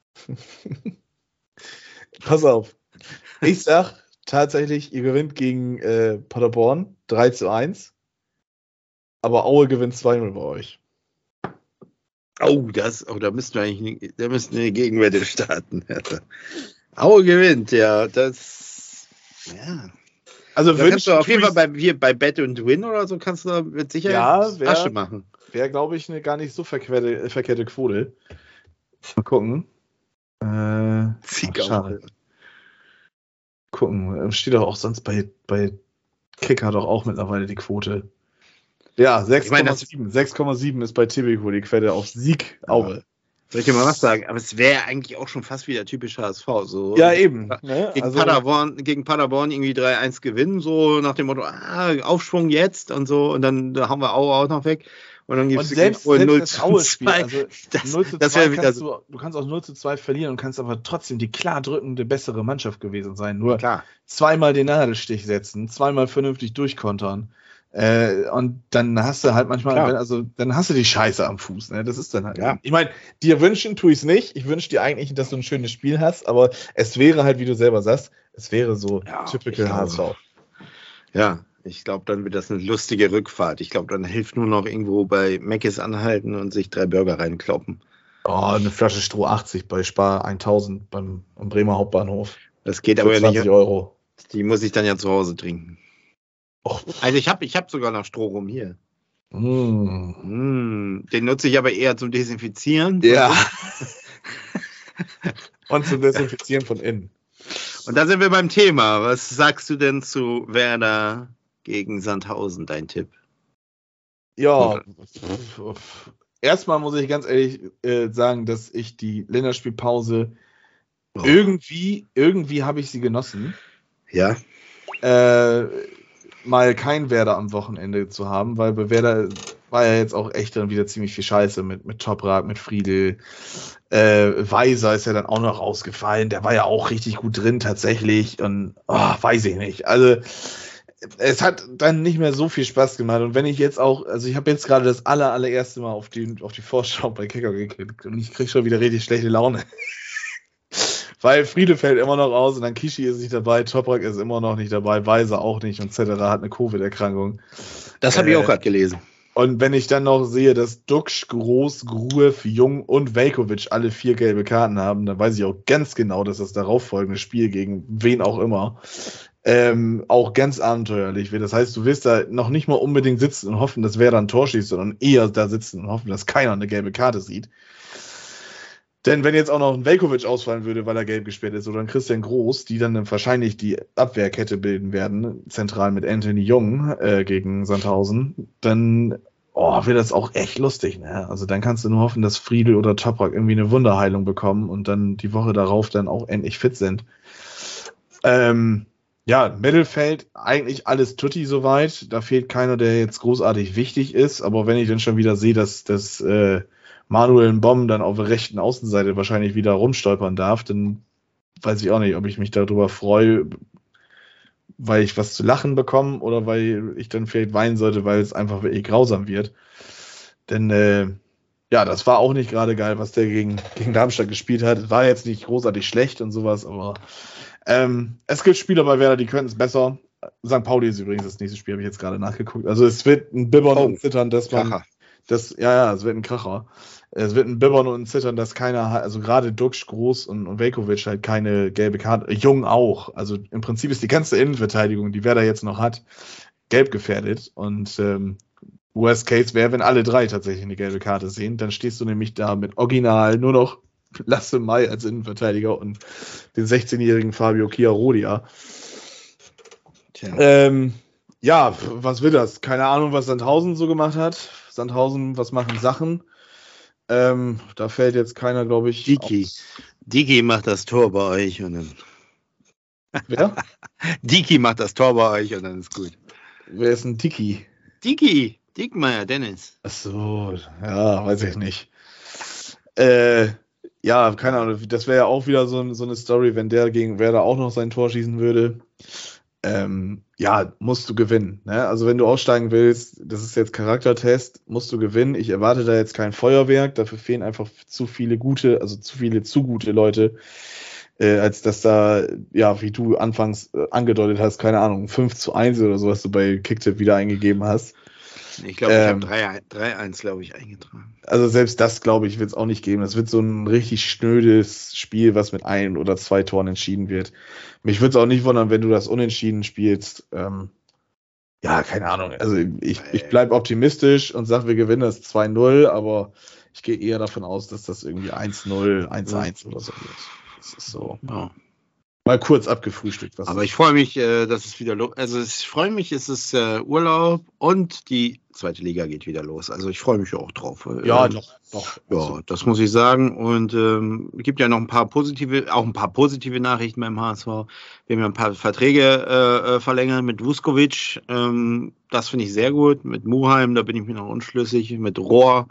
Pass auf. Ich sag tatsächlich, ihr gewinnt gegen äh, Paderborn drei zu eins. Aber Aue gewinnt zwei null bei euch. Oh, das, oh, da müssten wir eigentlich eine, da müssten wir eine Gegenwette starten. Aue gewinnt, ja. Das. Ja. Also Da kannst du auf jeden Fall bei, hier bei Bet und Win oder so kannst du da mit Sicherheit Ja, wär- Asche machen. Wäre, glaube ich, eine gar nicht so verkehrte, verkehrte Quote. Mal gucken. Äh, Sieg ach, schade. Gucken. Steht doch auch sonst bei, bei Kicker doch auch mittlerweile die Quote. Ja, Ich meine, das- sechs Komma sieben. sechs Komma sieben ist bei Tipico die Quelle auf Sieg Aue. Soll ich dir mal was sagen? Aber es wäre eigentlich auch schon fast wieder typisch H S V. So. Ja, eben. Ne? Gegen, Also, Paderborn, gegen Paderborn irgendwie drei eins gewinnen, so nach dem Motto, ah, Aufschwung jetzt und so. Und dann da haben wir Aue auch noch weg. Und dann und gibt es selbst, selbst das Aue-Spiel, also Das, null zu das zwei wäre wieder kannst so. du, du kannst auch null zu zwei verlieren und kannst aber trotzdem die klar drückende, bessere Mannschaft gewesen sein. Nur Klar. zweimal den Nadelstich setzen, zweimal vernünftig durchkontern. Äh, und dann hast du halt manchmal, Klar. wenn, also dann hast du die Scheiße am Fuß. Ne? Das ist dann halt. Ja. Ich meine, dir wünschen tue ich es nicht. Ich wünsche dir eigentlich, dass du ein schönes Spiel hast, aber es wäre halt, wie du selber sagst, es wäre so Ja, typical ich H S V. Ja, ich glaube, dann wird das eine lustige Rückfahrt. Ich glaube, dann hilft nur noch irgendwo bei Meckes anhalten und sich drei Burger reinkloppen. Oh, eine Flasche Stroh achtzig bei Spar tausend beim am Bremer Hauptbahnhof. Das geht Für aber ja zwanzig nicht. Euro. Die muss ich dann ja zu Hause trinken. Och. Also ich habe ich hab sogar noch Stroh rum hier. Mm. Mm, den nutze ich aber eher zum Desinfizieren. Ja. Und zum Desinfizieren von innen. Und da sind wir beim Thema. Was sagst du denn zu Werder gegen Sandhausen, dein Tipp? Ja, erstmal muss ich ganz ehrlich äh, sagen, dass ich die Länderspielpause Oh. irgendwie, irgendwie habe ich sie genossen. Ja, Äh, mal kein Werder am Wochenende zu haben, weil bei Werder war ja jetzt auch echt dann wieder ziemlich viel Scheiße mit, mit Toprak, mit Friedel. Äh, Weiser ist ja dann auch noch rausgefallen. Der war ja auch richtig gut drin tatsächlich. Und oh, weiß ich nicht. Also es hat dann nicht mehr so viel Spaß gemacht. Und wenn ich jetzt auch, also ich habe jetzt gerade das aller, allererste Mal auf die, auf die Vorschau bei Kicker geklickt und ich kriege schon wieder richtig schlechte Laune. Weil Friedel fällt immer noch aus und dann Kishi ist nicht dabei, Toprak ist immer noch nicht dabei, Weiser auch nicht und et cetera hat eine Covid-Erkrankung. das habe Äh, ich auch gerade gelesen. Und wenn ich dann noch sehe, dass Duxch, Groß, Gruev, Jung und Veljkovic alle vier gelbe Karten haben, dann weiß ich auch ganz genau, dass das darauffolgende Spiel gegen wen auch immer ähm, auch ganz abenteuerlich wird. Das heißt, du wirst da noch nicht mal unbedingt sitzen und hoffen, dass wer dann ein Tor schießt, sondern eher da sitzen und hoffen, dass keiner eine gelbe Karte sieht. Denn wenn jetzt auch noch ein Veljkovic ausfallen würde, weil er gelb gesperrt ist, oder ein Christian Groß, die dann wahrscheinlich die Abwehrkette bilden werden, zentral mit Anthony Jung äh, gegen Sandhausen, dann oh, wird das auch echt lustig. Ne? Also dann kannst du nur hoffen, dass Friedel oder Toprak irgendwie eine Wunderheilung bekommen und dann die Woche darauf dann auch endlich fit sind. Ähm, ja, Mittelfeld, eigentlich alles tutti soweit. Da fehlt keiner, der jetzt großartig wichtig ist. Aber wenn ich dann schon wieder sehe, dass das äh, Manuel Bomb dann auf der rechten Außenseite wahrscheinlich wieder rumstolpern darf, dann weiß ich auch nicht, ob ich mich darüber freue, weil ich was zu lachen bekomme oder weil ich dann vielleicht weinen sollte, weil es einfach wirklich grausam wird. Denn äh, ja, das war auch nicht gerade geil, was der gegen, gegen Darmstadt gespielt hat. War jetzt nicht großartig schlecht und sowas, aber ähm, es gibt Spieler bei Werder, die können es besser. Sankt Pauli ist übrigens das nächste Spiel, habe ich jetzt gerade nachgeguckt. Also es wird ein Bibbern Oh, und Zittern, dass man Kracher. das, ja, ja, es wird ein Kracher. Es wird ein Bibbern und ein Zittern, dass keiner, hat- also gerade Duxch, Groß und, und Veljkovic halt keine gelbe Karte, Jung auch. Also im Prinzip ist die ganze Innenverteidigung, die Werder jetzt noch hat, gelb gefährdet. Und ähm, Worst Case wäre, wenn alle drei tatsächlich eine gelbe Karte sehen, dann stehst du nämlich da mit original nur noch Lasse Mai als Innenverteidiger und den sechzehnjährigen Fabio Chiarodia. Ähm, ja, was will das? Keine Ahnung, was Sandhausen so gemacht hat. Sandhausen, was machen Sachen? Ähm, da fällt jetzt keiner, glaube ich. Diki. Diki macht das Tor bei euch und dann. Wer? Diki macht das Tor bei euch und dann ist gut. Wer ist ein Diki? Diki. Dickmeier, Dennis. Ach so, ja, weiß ich nicht. Äh, ja, keine Ahnung. Das wäre ja auch wieder so, so eine Story, wenn der gegen Werder auch noch sein Tor schießen würde. Ähm, ja, musst du gewinnen. Ne? Also wenn du aussteigen willst, das ist jetzt Charaktertest, musst du gewinnen. Ich erwarte da jetzt kein Feuerwerk, dafür fehlen einfach zu viele gute, also zu viele zu gute Leute, äh, als dass da, ja, wie du anfangs äh, angedeutet hast, keine Ahnung, fünf zu eins oder so, was du bei Kicktipp wieder eingegeben hast. Ich glaube, Ähm, ich habe drei eins, glaube ich, eingetragen. Also selbst das, glaube ich, wird es auch nicht geben. Das wird so ein richtig schnödes Spiel, was mit ein oder zwei Toren entschieden wird. Mich würde es auch nicht wundern, wenn du das unentschieden spielst. Ähm, ja, keine Ahnung. Also ich, ich bleibe optimistisch und sage, wir gewinnen das zwei null, aber ich gehe eher davon aus, dass das irgendwie eins null, eins eins oder so wird. Das ist so. Ja. Mal kurz abgefrühstückt. Was Aber ich freue mich, äh, dass es wieder los ist. Also ich freue mich, es ist äh, Urlaub und die zweite Liga geht wieder los. Also ich freue mich auch drauf. Ja, ähm, doch, doch. Ja, das muss ich sagen. Und ähm, es gibt ja noch ein paar positive, auch ein paar positive Nachrichten beim H S V. Wir haben ja ein paar Verträge äh, verlängert mit Vuskovic. Ähm, das finde ich sehr gut. Mit Muheim, da bin ich mir noch unschlüssig. Mit Rohr.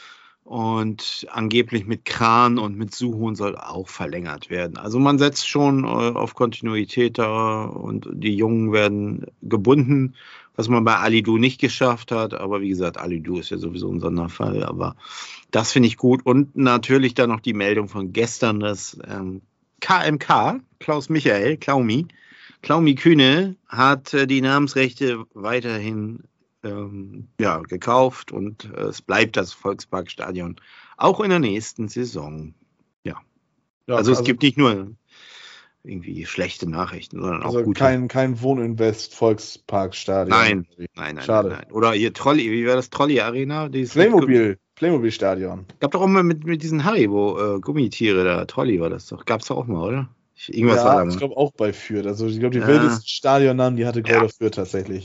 Und angeblich mit Kran und mit Suhun soll auch verlängert werden. Also man setzt schon äh, auf Kontinuität da und die Jungen werden gebunden, was man bei Alidou nicht geschafft hat. Aber wie gesagt, Alidou ist ja sowieso ein Sonderfall. Aber das finde ich gut. Und natürlich dann noch die Meldung von gestern, dass ähm, K M K, Klaus Michael, Klaumi, Klaumi Kühne hat äh, die Namensrechte weiterhin Ähm, ja, gekauft und äh, es bleibt das Volksparkstadion auch in der nächsten Saison. Ja. Ja, also es also- gibt nicht nur irgendwie schlechte Nachrichten, sondern auch Also gute. kein, kein Wohninvest Volksparkstadion. Nein, nein, nein, Schade. nein, nein. Oder hier Trolley, wie war das? Trolley Arena? Dieses Playmobil, Playmobil-Stadion. Gab doch auch mal mit, mit diesen Haribo äh, Gummitiere da. Trolley war das doch. Gab's doch auch mal, oder? Ich, irgendwas war Ja, da ich mal. glaube auch bei Fürth. Also ich glaube, die Ja. wildesten Stadionnamen, die hatte Kräuter Ja. Fürth tatsächlich.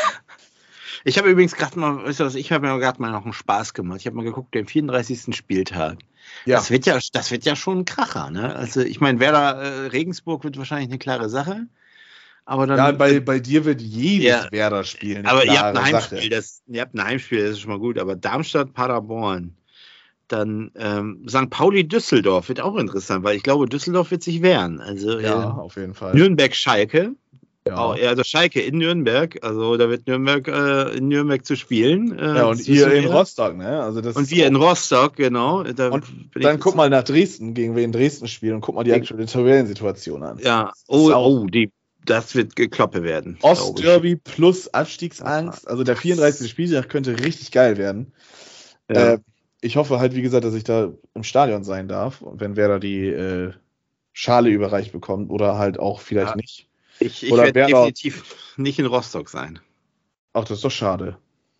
Ich habe übrigens gerade mal, weißt du was, ich habe mir gerade mal noch einen Spaß gemacht. Ich habe mal geguckt, den vierunddreißigsten Spieltag. Ja. Das wird ja, das wird ja schon ein Kracher, ne? Also ich meine, Werder äh, Regensburg wird wahrscheinlich eine klare Sache. Aber dann. Ja, bei, bei dir wird jedes Ja. Werder-Spiel eine aber ihr klare habt ein Sache. Heimspiel, das, ihr habt ein Heimspiel, das ist schon mal gut. Aber Darmstadt, Paderborn, dann ähm, Sankt Pauli, Düsseldorf wird auch interessant, weil ich glaube, Düsseldorf wird sich wehren. Also Ja, äh, auf jeden Fall. Nürnberg, Schalke. Ja. Oh, ja, also Schalke in Nürnberg, also da wird Nürnberg äh, in Nürnberg zu spielen. Äh, ja, und das ihr wissen in wir. Rostock, ne? Also das Und ist wir auch- in Rostock, genau. Da Und bin Dann ich guck mal nach Dresden, gegen wen Dresden spielt und guck mal die aktuelle Tabellensituation an. Ja, oh, ist auch- oh die, das wird Gekloppe werden. glaub ich. Ostderby plus Abstiegsangst. Also der vierunddreißigste Spieltag könnte richtig geil werden. Ja. Äh, ich hoffe halt, wie gesagt, dass ich da im Stadion sein darf, wenn Werder die äh, Schale überreicht bekommt oder halt auch vielleicht Ja. nicht. ich ich oder werde Werder- definitiv nicht in Rostock sein. Ach, das ist doch schade.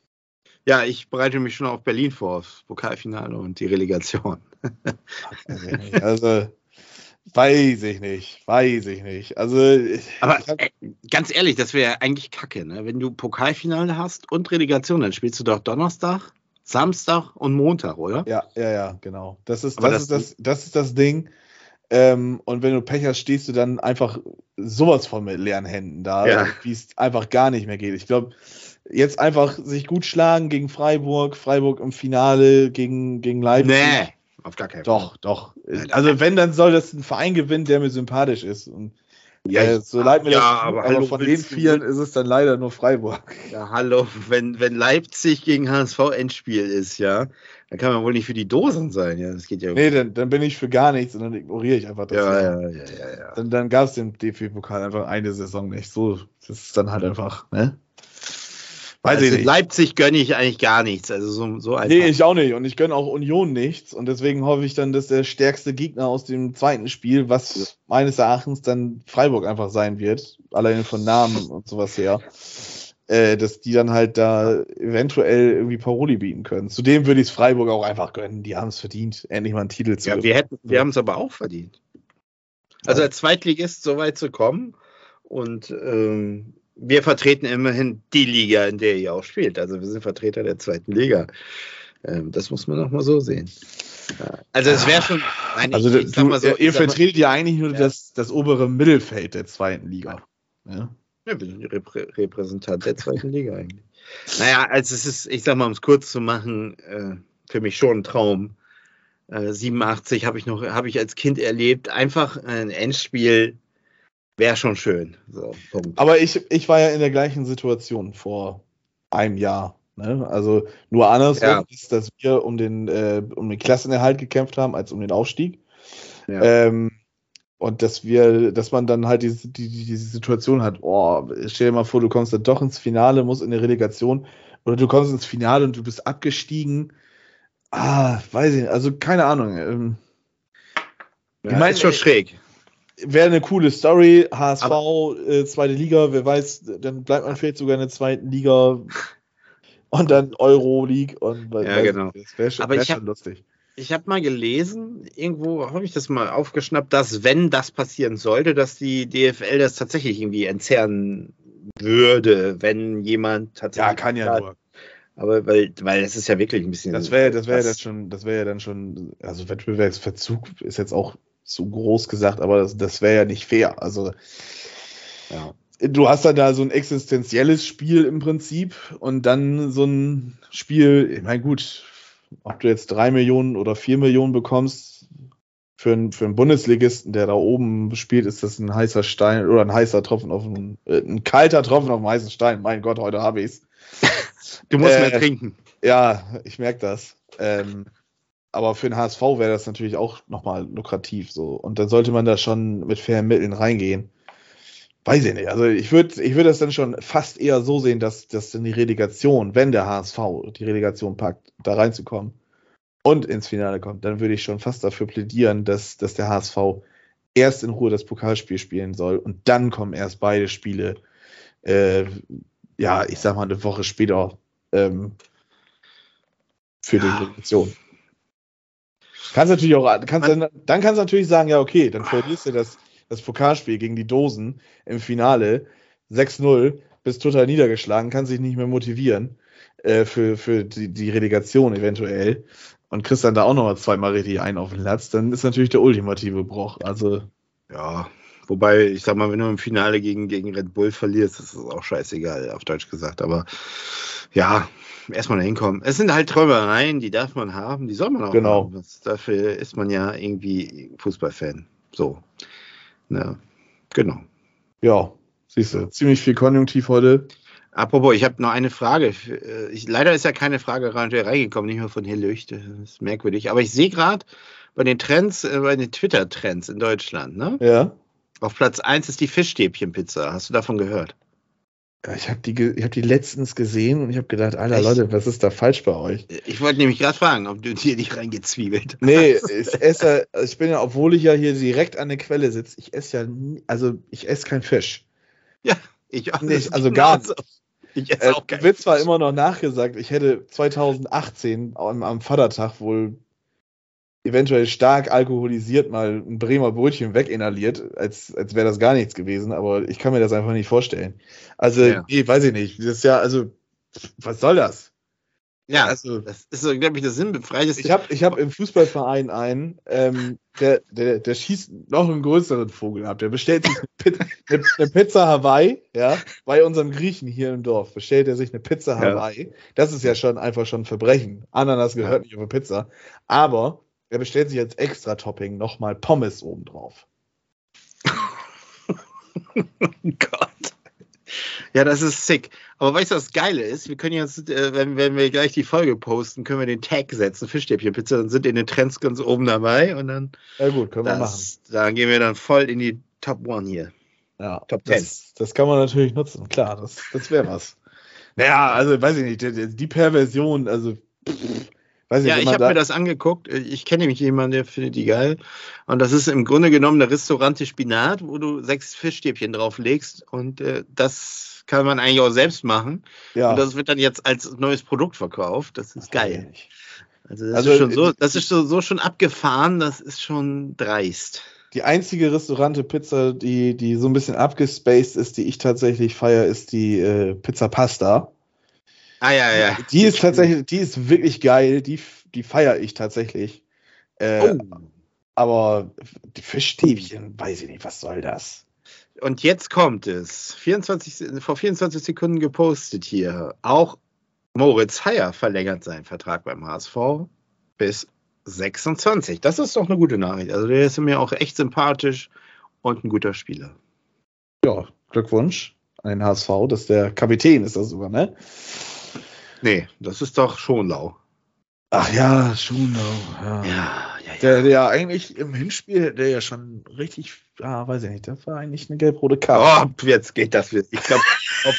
Ja, ich bereite mich schon auf Berlin vor, aufs Pokalfinale und die Relegation. Weiß ich nicht. Also, weiß ich nicht. Weiß ich nicht. Also, ich, Aber ich hab, äh, ganz ehrlich, das wäre ja eigentlich kacke, ne? Wenn du Pokalfinale hast und Relegation, dann spielst du doch Donnerstag, Samstag und Montag, oder? ja, ja, ja, genau. Das ist Aber das, das- ist das, das ist das Ding. Ähm, und wenn du Pech hast, stehst du dann einfach sowas von mit leeren Händen da, Ja. wie es einfach gar nicht mehr geht. Ich glaube, jetzt einfach sich gut schlagen gegen Freiburg, Freiburg im Finale gegen, gegen Leipzig. Nee, auf gar keinen Fall. Doch, doch. Also wenn, dann soll das ein Verein gewinnen, der mir sympathisch ist. Und Ja, äh, so leid mir ja, das tut, aber aber, hallo, von den willst du- vielen ist es dann leider nur Freiburg. Ja, hallo, wenn, wenn Leipzig gegen H S V Endspiel ist, ja, dann kann man wohl nicht für die Dosen sein, ja, das geht ja. Nee, dann, dann bin ich für gar nichts und dann ignoriere ich einfach das. ja, Jahr. ja, ja, ja, ja. Dann, dann gab es den D F B-Pokal einfach eine Saison nicht. So, das ist dann halt einfach, ne? Weiß Also ich nicht. Leipzig gönne ich eigentlich gar nichts, also so, so einfach. Nee, ich auch nicht. Und ich gönne auch Union nichts. Und deswegen hoffe ich dann, dass der stärkste Gegner aus dem zweiten Spiel, was meines Erachtens dann Freiburg einfach sein wird, allein von Namen und sowas her, äh, dass die dann halt da eventuell irgendwie Paroli bieten können. Zudem würde ich es Freiburg auch einfach gönnen. Die haben es verdient, endlich mal einen Titel zu Ja, gewinnen. wir hätten, wir haben es aber auch verdient. Also als Zweitligist so weit zu kommen und ähm, wir vertreten immerhin die Liga, in der ihr auch spielt. Also wir sind Vertreter der zweiten Liga. Ähm, das muss man auch mal so sehen. Ja. Also es wäre schon... Nein, Also ich, ich du, sag mal so, ihr ich sag mal- vertretet ja eigentlich nur Ja. das, das obere Mittelfeld der zweiten Liga. Ja. Ja, wir sind Reprä Repräsentant der zweiten Liga eigentlich. Naja, also es ist, ich sag mal, um es kurz zu machen, äh, für mich schon ein Traum. Äh, siebenundachtzig habe ich noch, habe ich als Kind erlebt. Einfach ein Endspiel wäre schon schön. So, Punkt. Aber ich, ich war ja in der gleichen Situation vor einem Jahr. Ne? Also nur andersrum Ja. ist, dass wir um den, äh, um den Klassenerhalt gekämpft haben, als um den Aufstieg. Ja. Ähm, und dass wir, dass man dann halt diese, die, die, diese Situation hat, oh, stell dir mal vor, du kommst dann doch ins Finale, musst in der Relegation, oder du kommst ins Finale und du bist abgestiegen. Ah, weiß ich nicht, also keine Ahnung. Ähm, Ja, ich mein, ist schon ey, schräg. Wäre eine coole Story, H S V, äh, zweite Liga, wer weiß, dann bleibt man vielleicht sogar in der zweiten Liga und dann Euro League und we- Ja, weiß genau. nicht, das wäre schon, Aber wär ich hab- schon lustig. Ich habe mal gelesen, irgendwo habe ich das mal aufgeschnappt, dass, wenn das passieren sollte, dass die D F L das tatsächlich irgendwie entzerren würde, wenn jemand Ja, tatsächlich. kann ja nur. Aber weil, weil das ist ja wirklich ein bisschen. Das wäre das wäre ja krass. dann schon, das wäre ja dann schon, also Wettbewerbsverzug ist jetzt auch zu groß gesagt, aber das, das wäre ja nicht fair. Also Ja. du hast dann da so ein existenzielles Spiel im Prinzip und dann so ein Spiel, ich meine gut, ob du jetzt drei Millionen oder vier Millionen bekommst für einen, für einen Bundesligisten, der da oben spielt, ist das ein heißer Stein oder ein heißer Tropfen auf einen, äh, ein kalter Tropfen auf einen heißen Stein. Mein Gott, heute habe ich's. Du musst Äh, mehr trinken. Ja, ich merke das. Ähm, aber für den H S V wäre das natürlich auch nochmal lukrativ so. Und dann sollte man da schon mit fairen Mitteln reingehen. Weiß ich nicht. Also ich würde ich würd das dann schon fast eher so sehen, dass, dass dann die Relegation, wenn der H S V die Relegation packt, da reinzukommen und ins Finale kommt, dann würde ich schon fast dafür plädieren, dass, dass der H S V erst in Ruhe das Pokalspiel spielen soll und dann kommen erst beide Spiele, äh, ja, ich sag mal eine Woche später ähm, für die Ja. Relegation. Kannst natürlich auch, kannst Man- dann, dann kannst du natürlich sagen, ja, okay, dann verlierst du das, das Pokalspiel gegen die Dosen im Finale sechs null, bist total niedergeschlagen, kannst dich nicht mehr motivieren äh, für, für die, die Relegation eventuell und kriegst dann da auch nochmal zweimal richtig einen auf den Latz, dann ist natürlich der ultimative Bruch. Also, Ja. Wobei, ich sag mal, wenn du im Finale gegen, gegen Red Bull verlierst, ist es auch scheißegal, auf Deutsch gesagt. Aber ja, erstmal da hinkommen. Es sind halt Träumereien, die darf man haben, die soll man auch Genau. haben. Das, dafür ist man ja irgendwie Fußballfan. So. Ja, genau. ja, siehst du, ziemlich viel Konjunktiv heute. Apropos, ich habe noch eine Frage. Ich, leider ist ja keine Frage reingekommen, nicht mehr von Herr Lüchte. Das ist merkwürdig. Aber ich sehe gerade bei den Trends, äh, bei den Twitter-Trends in Deutschland, ne? Ja. Auf Platz eins ist die Fischstäbchenpizza. Hast du davon gehört? Ja, ich habe die, ge- ich hab die letztens gesehen und ich habe gedacht, Alter Echt? Leute, was ist da falsch bei euch? Ich wollte nämlich gerade fragen, ob du dir nicht reingezwiebelt hast. Nee, ich esse, ja- ich bin ja, obwohl ich ja hier direkt an der Quelle sitze, ich esse ja, nie, also ich esse kein Fisch. Ja, ich auch Nicht, nicht. also gar Genauso. Ich esse Äh, auch kein wird zwar Fisch. immer noch nachgesagt, ich hätte zweitausendachtzehn am, am Vatertag wohl eventuell stark alkoholisiert mal ein Bremer Brötchen weginhaliert, als, als wäre das gar nichts gewesen, aber ich kann mir das einfach nicht vorstellen. Also, Ja. nee, weiß ich nicht. Das ist ja, also, was soll das? Ja, also- das ist so, glaube ich, das sinnbefreiteste. Ich habe ich hab im Fußballverein einen, ähm, der, der, der schießt noch einen größeren Vogel ab. Der bestellt sich eine Pizza, eine, eine Pizza Hawaii, ja, bei unserem Griechen hier im Dorf. Bestellt er sich eine Pizza Ja. Hawaii. Das ist ja schon einfach schon ein Verbrechen. Ananas gehört Ja. nicht auf eine Pizza. Aber er bestellt sich als Extra-Topping nochmal Pommes obendrauf. Oh Gott. Ja, das ist sick. Aber weißt du, was Geile ist? Wir können jetzt, äh, wenn, wenn wir gleich die Folge posten, können wir den Tag setzen, Fischstäbchenpizza, dann sind in den Trends ganz oben dabei und dann, Ja gut, können wir machen. das, dann gehen wir dann voll in die Top One hier. Ja, Top Ten. das, das kann man natürlich nutzen, klar, das, das wäre was. Naja, also weiß ich nicht, die, die Perversion, also pff, Weiß nicht, Ja, wenn ich man habe da- mir das angeguckt. Ich kenne nämlich jemanden, der findet die geil. Und das ist im Grunde genommen eine Restaurante Spinat, wo du sechs Fischstäbchen drauflegst. Und äh, das kann man eigentlich auch selbst machen. Ja. Und das wird dann jetzt als neues Produkt verkauft. Das ist geil. Also das Also, ist schon so, äh, das ist so, so schon abgefahren. Das ist schon dreist. Die einzige Restaurante-Pizza, die, die so ein bisschen abgespaced ist, die ich tatsächlich feiere, ist die äh, Pizza Pasta. Ah ja, ja. Die ist tatsächlich, die ist wirklich geil, die, die feiere ich tatsächlich. Äh, Oh. Aber die Fischstäbchen, weiß ich nicht, was soll das? Und jetzt kommt es. vierundzwanzig, vor vierundzwanzig Sekunden gepostet hier. Auch Moritz Heyer verlängert seinen Vertrag beim H S V bis sechsundzwanzig. Das ist doch eine gute Nachricht. Also der ist mir auch echt sympathisch und ein guter Spieler. Ja, Glückwunsch an den H S V, dass der Kapitän ist das sogar, ne? Nee, das ist doch Schonlau. Ach ja, Schunau. Ja. Ja, ja, ja. Der, der eigentlich im Hinspiel, der ja schon richtig, ah, weiß ich nicht, das war eigentlich eine gelb-rote Karte. Oh, jetzt geht das wieder. Ich glaube,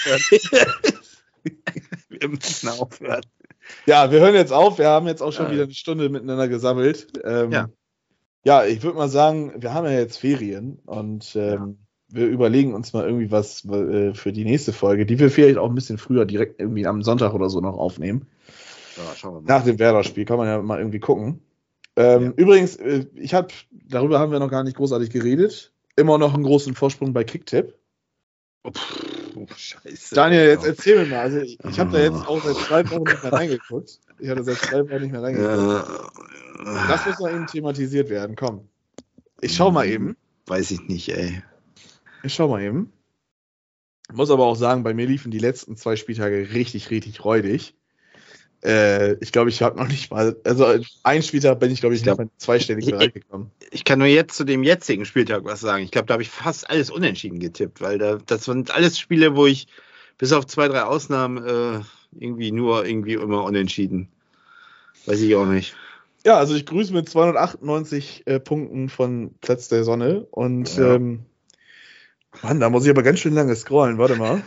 wir müssen aufhören. Ja, wir hören jetzt auf. Wir haben jetzt auch schon Ja. wieder eine Stunde miteinander gesammelt. Ähm, Ja. ja, ich würde mal sagen, wir haben ja jetzt Ferien und ähm, wir überlegen uns mal irgendwie was äh, für die nächste Folge, die wir vielleicht auch ein bisschen früher direkt irgendwie am Sonntag oder so noch aufnehmen. Ja, schauen wir mal. Nach dem Werder-Spiel kann man ja mal irgendwie gucken. Ähm, Ja. Übrigens, äh, ich habe, darüber haben wir noch gar nicht großartig geredet, immer noch einen großen Vorsprung bei Kicktipp. Oh, pff, oh, scheiße. Daniel, jetzt erzähl mir mal. Also ich, ich habe da jetzt Oh. auch seit zwei Wochen nicht mehr reingeguckt. Ich hatte seit zwei Wochen nicht mehr reingeguckt. Ja. Das muss noch eben thematisiert werden. Komm. Ich schau mal eben. Weiß ich nicht, ey. Ich schau mal eben. Muss aber auch sagen, bei mir liefen die letzten zwei Spieltage richtig, richtig räudig. Äh, ich glaube, ich habe noch nicht mal, also ein Spieltag bin ich, glaube ich, Ich glaub- nicht mal zweistellig Ich- reingekommen. Ich kann nur jetzt zu dem jetzigen Spieltag was sagen. Ich glaube, da habe ich fast alles unentschieden getippt, weil da, das sind alles Spiele, wo ich bis auf zwei, drei Ausnahmen äh, irgendwie nur irgendwie immer unentschieden. Weiß ich auch nicht. Ja, also ich grüße mit zweihundertachtundneunzig äh, Punkten von Platz der Sonne und Ja. ähm, Mann, da muss ich aber ganz schön lange scrollen. Warte mal.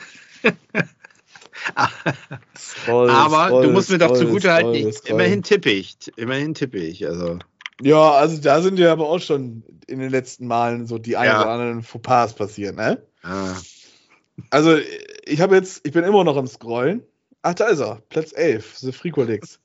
Scroll, Aber scroll, du musst mir doch scroll, zugute halten, scroll, ich, scroll. immerhin tippe ich. Immerhin tippe ich. Also. Ja, also da sind ja aber auch schon in den letzten Malen so die ein Ja. oder anderen Fauxpas passiert, ne? Ah. Also ich habe jetzt, ich bin immer noch am Scrollen. Ach, da ist er, Platz elf, The Freakolix.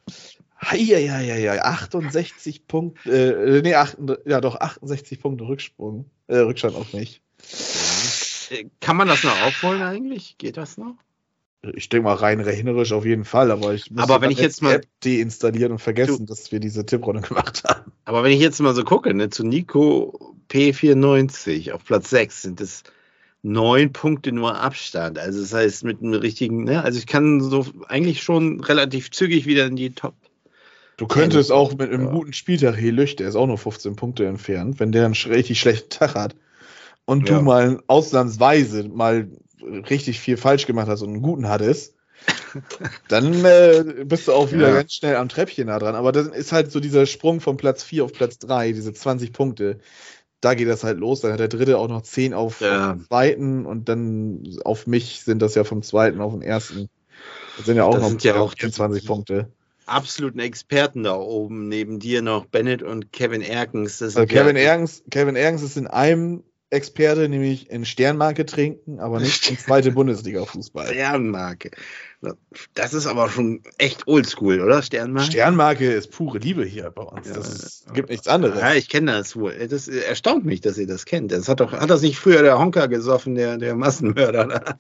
Heieieiei, achtundsechzig Punkte, äh, nee, acht, ja doch, achtundsechzig Punkte Rücksprung, äh, Rückstand auf mich. Äh, Kann man das noch aufholen eigentlich? Geht das noch? Ich denke mal rein rechnerisch auf jeden Fall, aber ich muss Aber wenn ich die jetzt mal- App deinstallieren und vergessen, dass wir diese Tipprunde gemacht haben. Aber wenn ich jetzt mal so gucke, ne, zu Nico P vierundneunzig auf Platz sechs sind es neun Punkte nur Abstand. Also das heißt mit einem richtigen, ne, also ich kann so eigentlich schon relativ zügig wieder in die Top. Du könntest Ja, auch mit einem ja. guten Spieltag, hey Lüch, der ist auch nur fünfzehn Punkte entfernt, wenn der einen sch- richtig schlechten Tag hat und Ja. du mal ausnahmsweise mal richtig viel falsch gemacht hast und einen guten hattest, dann äh, bist du auch wieder Ja. ganz schnell am Treppchen nah dran. Aber das ist halt so dieser Sprung von Platz vier auf Platz drei, diese zwanzig Punkte. Da geht das halt los. Dann hat der dritte auch noch zehn auf, Ja. auf den zweiten und dann auf mich sind das ja vom zweiten auf den ersten. Das sind ja auch Das noch sind ja auch vierundzwanzig Punkte. Absoluten Experten da oben, neben dir noch Bennett und Kevin Erkens. Das Also sind Kevin ja, Ergens, Kevin Ergens ist in einem Experte, nämlich in Sternmarke trinken, aber nicht in zweite Bundesliga-Fußball. Sternmarke. Das ist aber schon echt oldschool, oder? Sternmarke? Sternmarke ist pure Liebe hier bei uns. Ja, Das ist, gibt nichts anderes. Ja, ich kenne das wohl. Das erstaunt mich, dass ihr das kennt. Das hat doch, hat das nicht früher der Honka gesoffen, der, der Massenmörder? Da?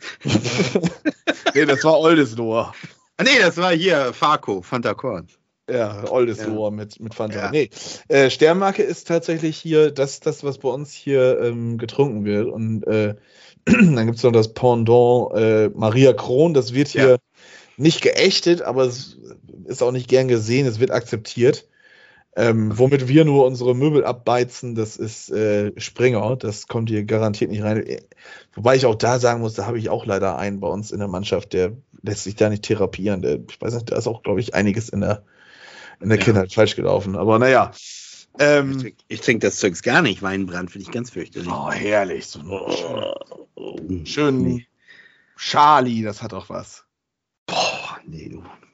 Nee, das war Oldeslohr. Ah, nee, das war hier Farco, Fanta Korn. Ja, Oldeslohr mit, mit Fanta. Ja. Nee, äh, Sternmarke ist tatsächlich hier das, das was bei uns hier ähm, getrunken wird. Und äh, dann gibt es noch das Pendant äh, Maria Kron. Das wird hier Ja. nicht geächtet, aber es ist auch nicht gern gesehen. Es wird akzeptiert. Ähm, womit wir nur unsere Möbel abbeizen, das ist äh, Springer. Das kommt hier garantiert nicht rein. Wobei ich auch da sagen muss, da habe ich auch leider einen bei uns in der Mannschaft, der lässt sich da nicht therapieren. Der, ich weiß nicht, da ist auch, glaube ich, einiges in der, in der Ja. Kindheit falsch gelaufen. Aber naja. Ich Ähm, trinke ich trink das Zeugs gar nicht. Weinbrand finde ich ganz fürchterlich. oh, herrlich. So Oh, schön Nee. Charlie, das hat auch was. Boah, nee, du.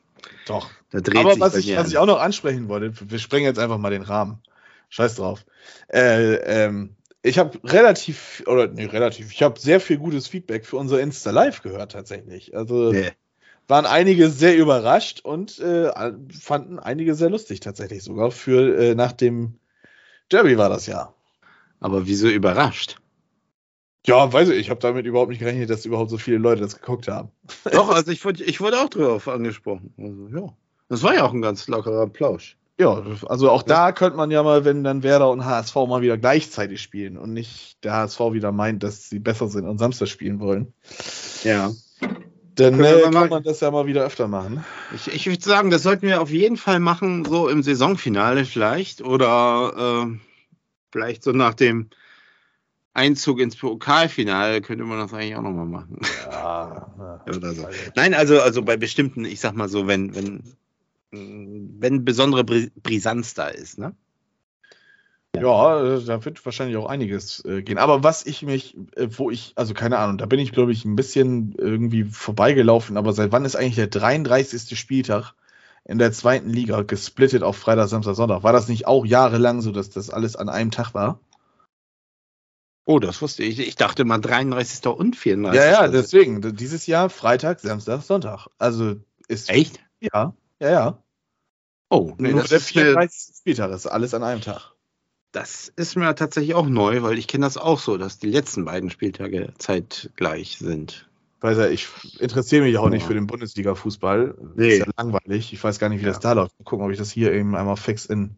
Doch. Da dreht Aber sich was bei ich, mir was an. ich auch noch ansprechen wollte, wir sprengen jetzt einfach mal den Rahmen. Scheiß drauf. Äh, ähm, ich habe relativ, oder nee, relativ, ich habe sehr viel gutes Feedback für unser Insta Live gehört tatsächlich. Also Nee. waren einige sehr überrascht und äh, fanden einige sehr lustig tatsächlich sogar. Für äh, nach dem Derby war das ja. Aber wieso überrascht? Ja, weiß ich, ich habe damit überhaupt nicht gerechnet, dass überhaupt so viele Leute das geguckt haben. Doch, also ich wurde, ich wurde auch drauf angesprochen. Also, ja. Das war ja auch ein ganz lockerer Plausch. Ja, also auch da könnte man ja mal, wenn dann Werder und H S V mal wieder gleichzeitig spielen und nicht der H S V wieder meint, dass sie besser sind und Samstag spielen wollen. Ja. Dann Können wir äh, mal- kann man das ja mal wieder öfter machen. Ich, ich würde sagen, das sollten wir auf jeden Fall machen, so im Saisonfinale vielleicht. Oder äh, vielleicht so nach dem Einzug ins Pokalfinale könnte man das eigentlich auch nochmal machen. Ja, Oder so. Nein, also, also bei bestimmten, ich sag mal so, wenn, wenn, wenn besondere Bri- Brisanz da ist, ne? ja, äh, da wird wahrscheinlich auch einiges äh, gehen. Aber was ich mich, äh, wo ich, also keine Ahnung, da bin ich, glaube ich, ein bisschen irgendwie vorbeigelaufen. Aber seit wann ist eigentlich der dreiunddreißigste Spieltag in der zweiten Liga gesplittet auf Freitag, Samstag, Sonntag? War das nicht auch jahrelang so, dass das alles an einem Tag war? Oh, das wusste ich. Ich dachte mal dreiunddreißigsten und vierunddreißigsten Ja, ja, deswegen. Dieses Jahr Freitag, Samstag, Sonntag. Also ist. Echt? Ja, ja, ja. Oh, nee, Nur das, der ist mir, vierunddreißigste Spieltag ist alles an einem Tag. das ist mir tatsächlich auch neu, weil ich kenne das auch so, dass die letzten beiden Spieltage zeitgleich sind. Weiß ja, ich interessiere mich auch nicht Ja. für den Bundesliga-Fußball. Nee. Ist ja langweilig. Ich weiß gar nicht, wie Ja. das da läuft. Mal gucken, ob ich das hier eben einmal fix in,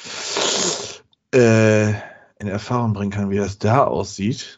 äh, in Erfahrung bringen kann, wie das da aussieht.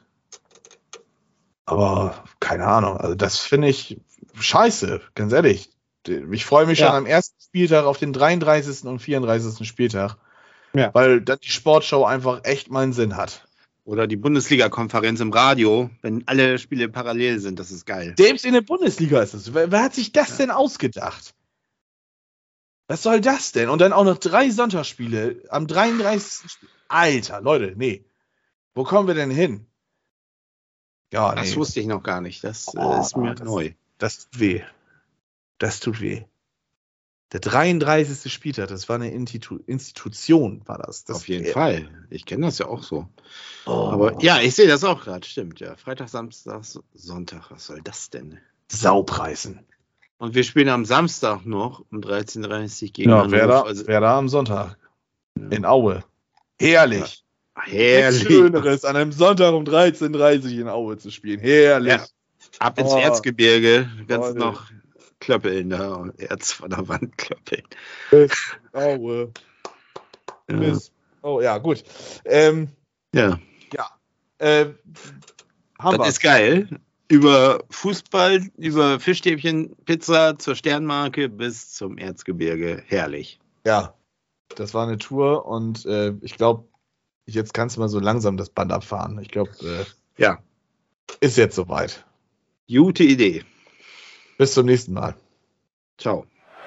Aber keine Ahnung. Also das finde ich scheiße, ganz ehrlich. Ich freue mich Ja. schon am ersten Spieltag auf den dreiunddreißigsten und vierunddreißigsten Spieltag. Ja. Weil dann die Sportschau einfach echt meinen Sinn hat. Oder die Bundesliga-Konferenz im Radio, wenn alle Spiele parallel sind, das ist geil. Selbst in der Bundesliga ist es. Wer, wer hat sich das denn ausgedacht? Was soll das denn? Und dann auch noch drei Sonntagsspiele am dreiunddreißigsten Spiel. Alter, Leute, nee. Wo kommen wir denn hin? Ja, Das nee. wusste ich noch gar nicht. Das äh, Oh, ist mir das- neu. Das tut weh. Das tut weh. Der dreiunddreißigste Spieltag, das war eine Institu Institution, war das. das Auf jeden äh, Fall. Ich kenne das ja auch so. Oh, Aber ja, ich sehe das auch gerade, stimmt. Ja, Freitag, Samstag, Sonntag. Was soll das denn? Saupreisen. Und wir spielen am Samstag noch um dreizehn Uhr dreißig gegen Ja, Hannover. Werder, Also, Werder am Sonntag. Ja. In Aue. Herrlich. Nichts herrlich. Schöneres, an einem Sonntag um dreizehn Uhr dreißig in Aue zu spielen. Herrlich. Ja. Ab ins Oh. Erzgebirge. Ganz Leute. noch klöppeln da. und Erz von der Wand klöppeln. Aue. Ja. Mist. Oh ja, gut. Ähm, ja. äh, haben Das wir. ist geil. Über Fußball, über Fischstäbchen, Pizza zur Sternmarke bis zum Erzgebirge. Herrlich. Ja, das war eine Tour und äh, ich glaube, jetzt kannst du mal so langsam das Band abfahren. Ich glaube, äh, Ja. ist jetzt soweit. Gute Idee. Bis zum nächsten Mal. Ciao.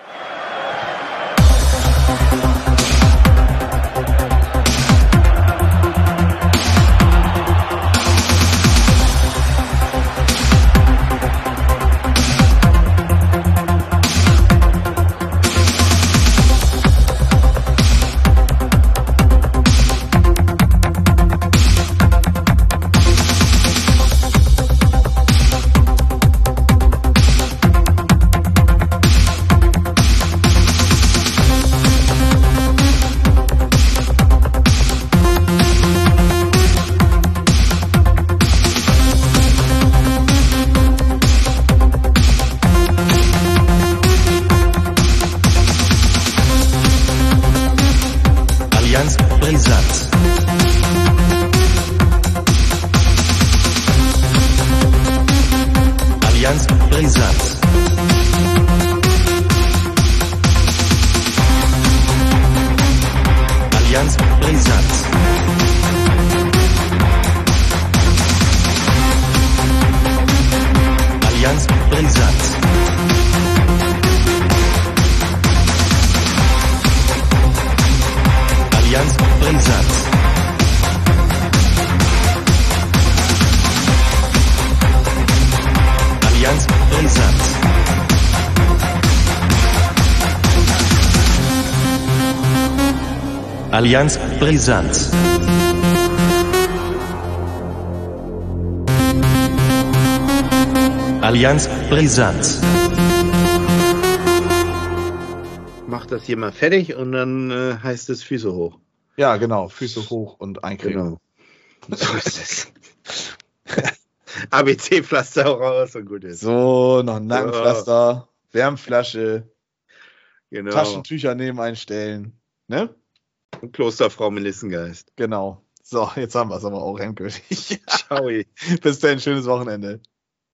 Allianz brisant. Allianz brisant. Allianz brisant. Allianz brisant. Allianz brisant. Allianz brisant. Allianz Brisant. Allianz Brisant. Mach das hier mal fertig und dann äh, heißt es Füße hoch. Ja, genau. Füße hoch und eincremen. Genau. So ist es. A B C-Pflaster raus und gut ist. So, noch ein Nackenpflaster, Wärmflasche, Genau. Taschentücher neben einstellen. Ne? Und Klosterfrau Melissengeist. Genau. So, jetzt haben wir es aber auch endgültig. Ciao. Bis dann, schönes Wochenende.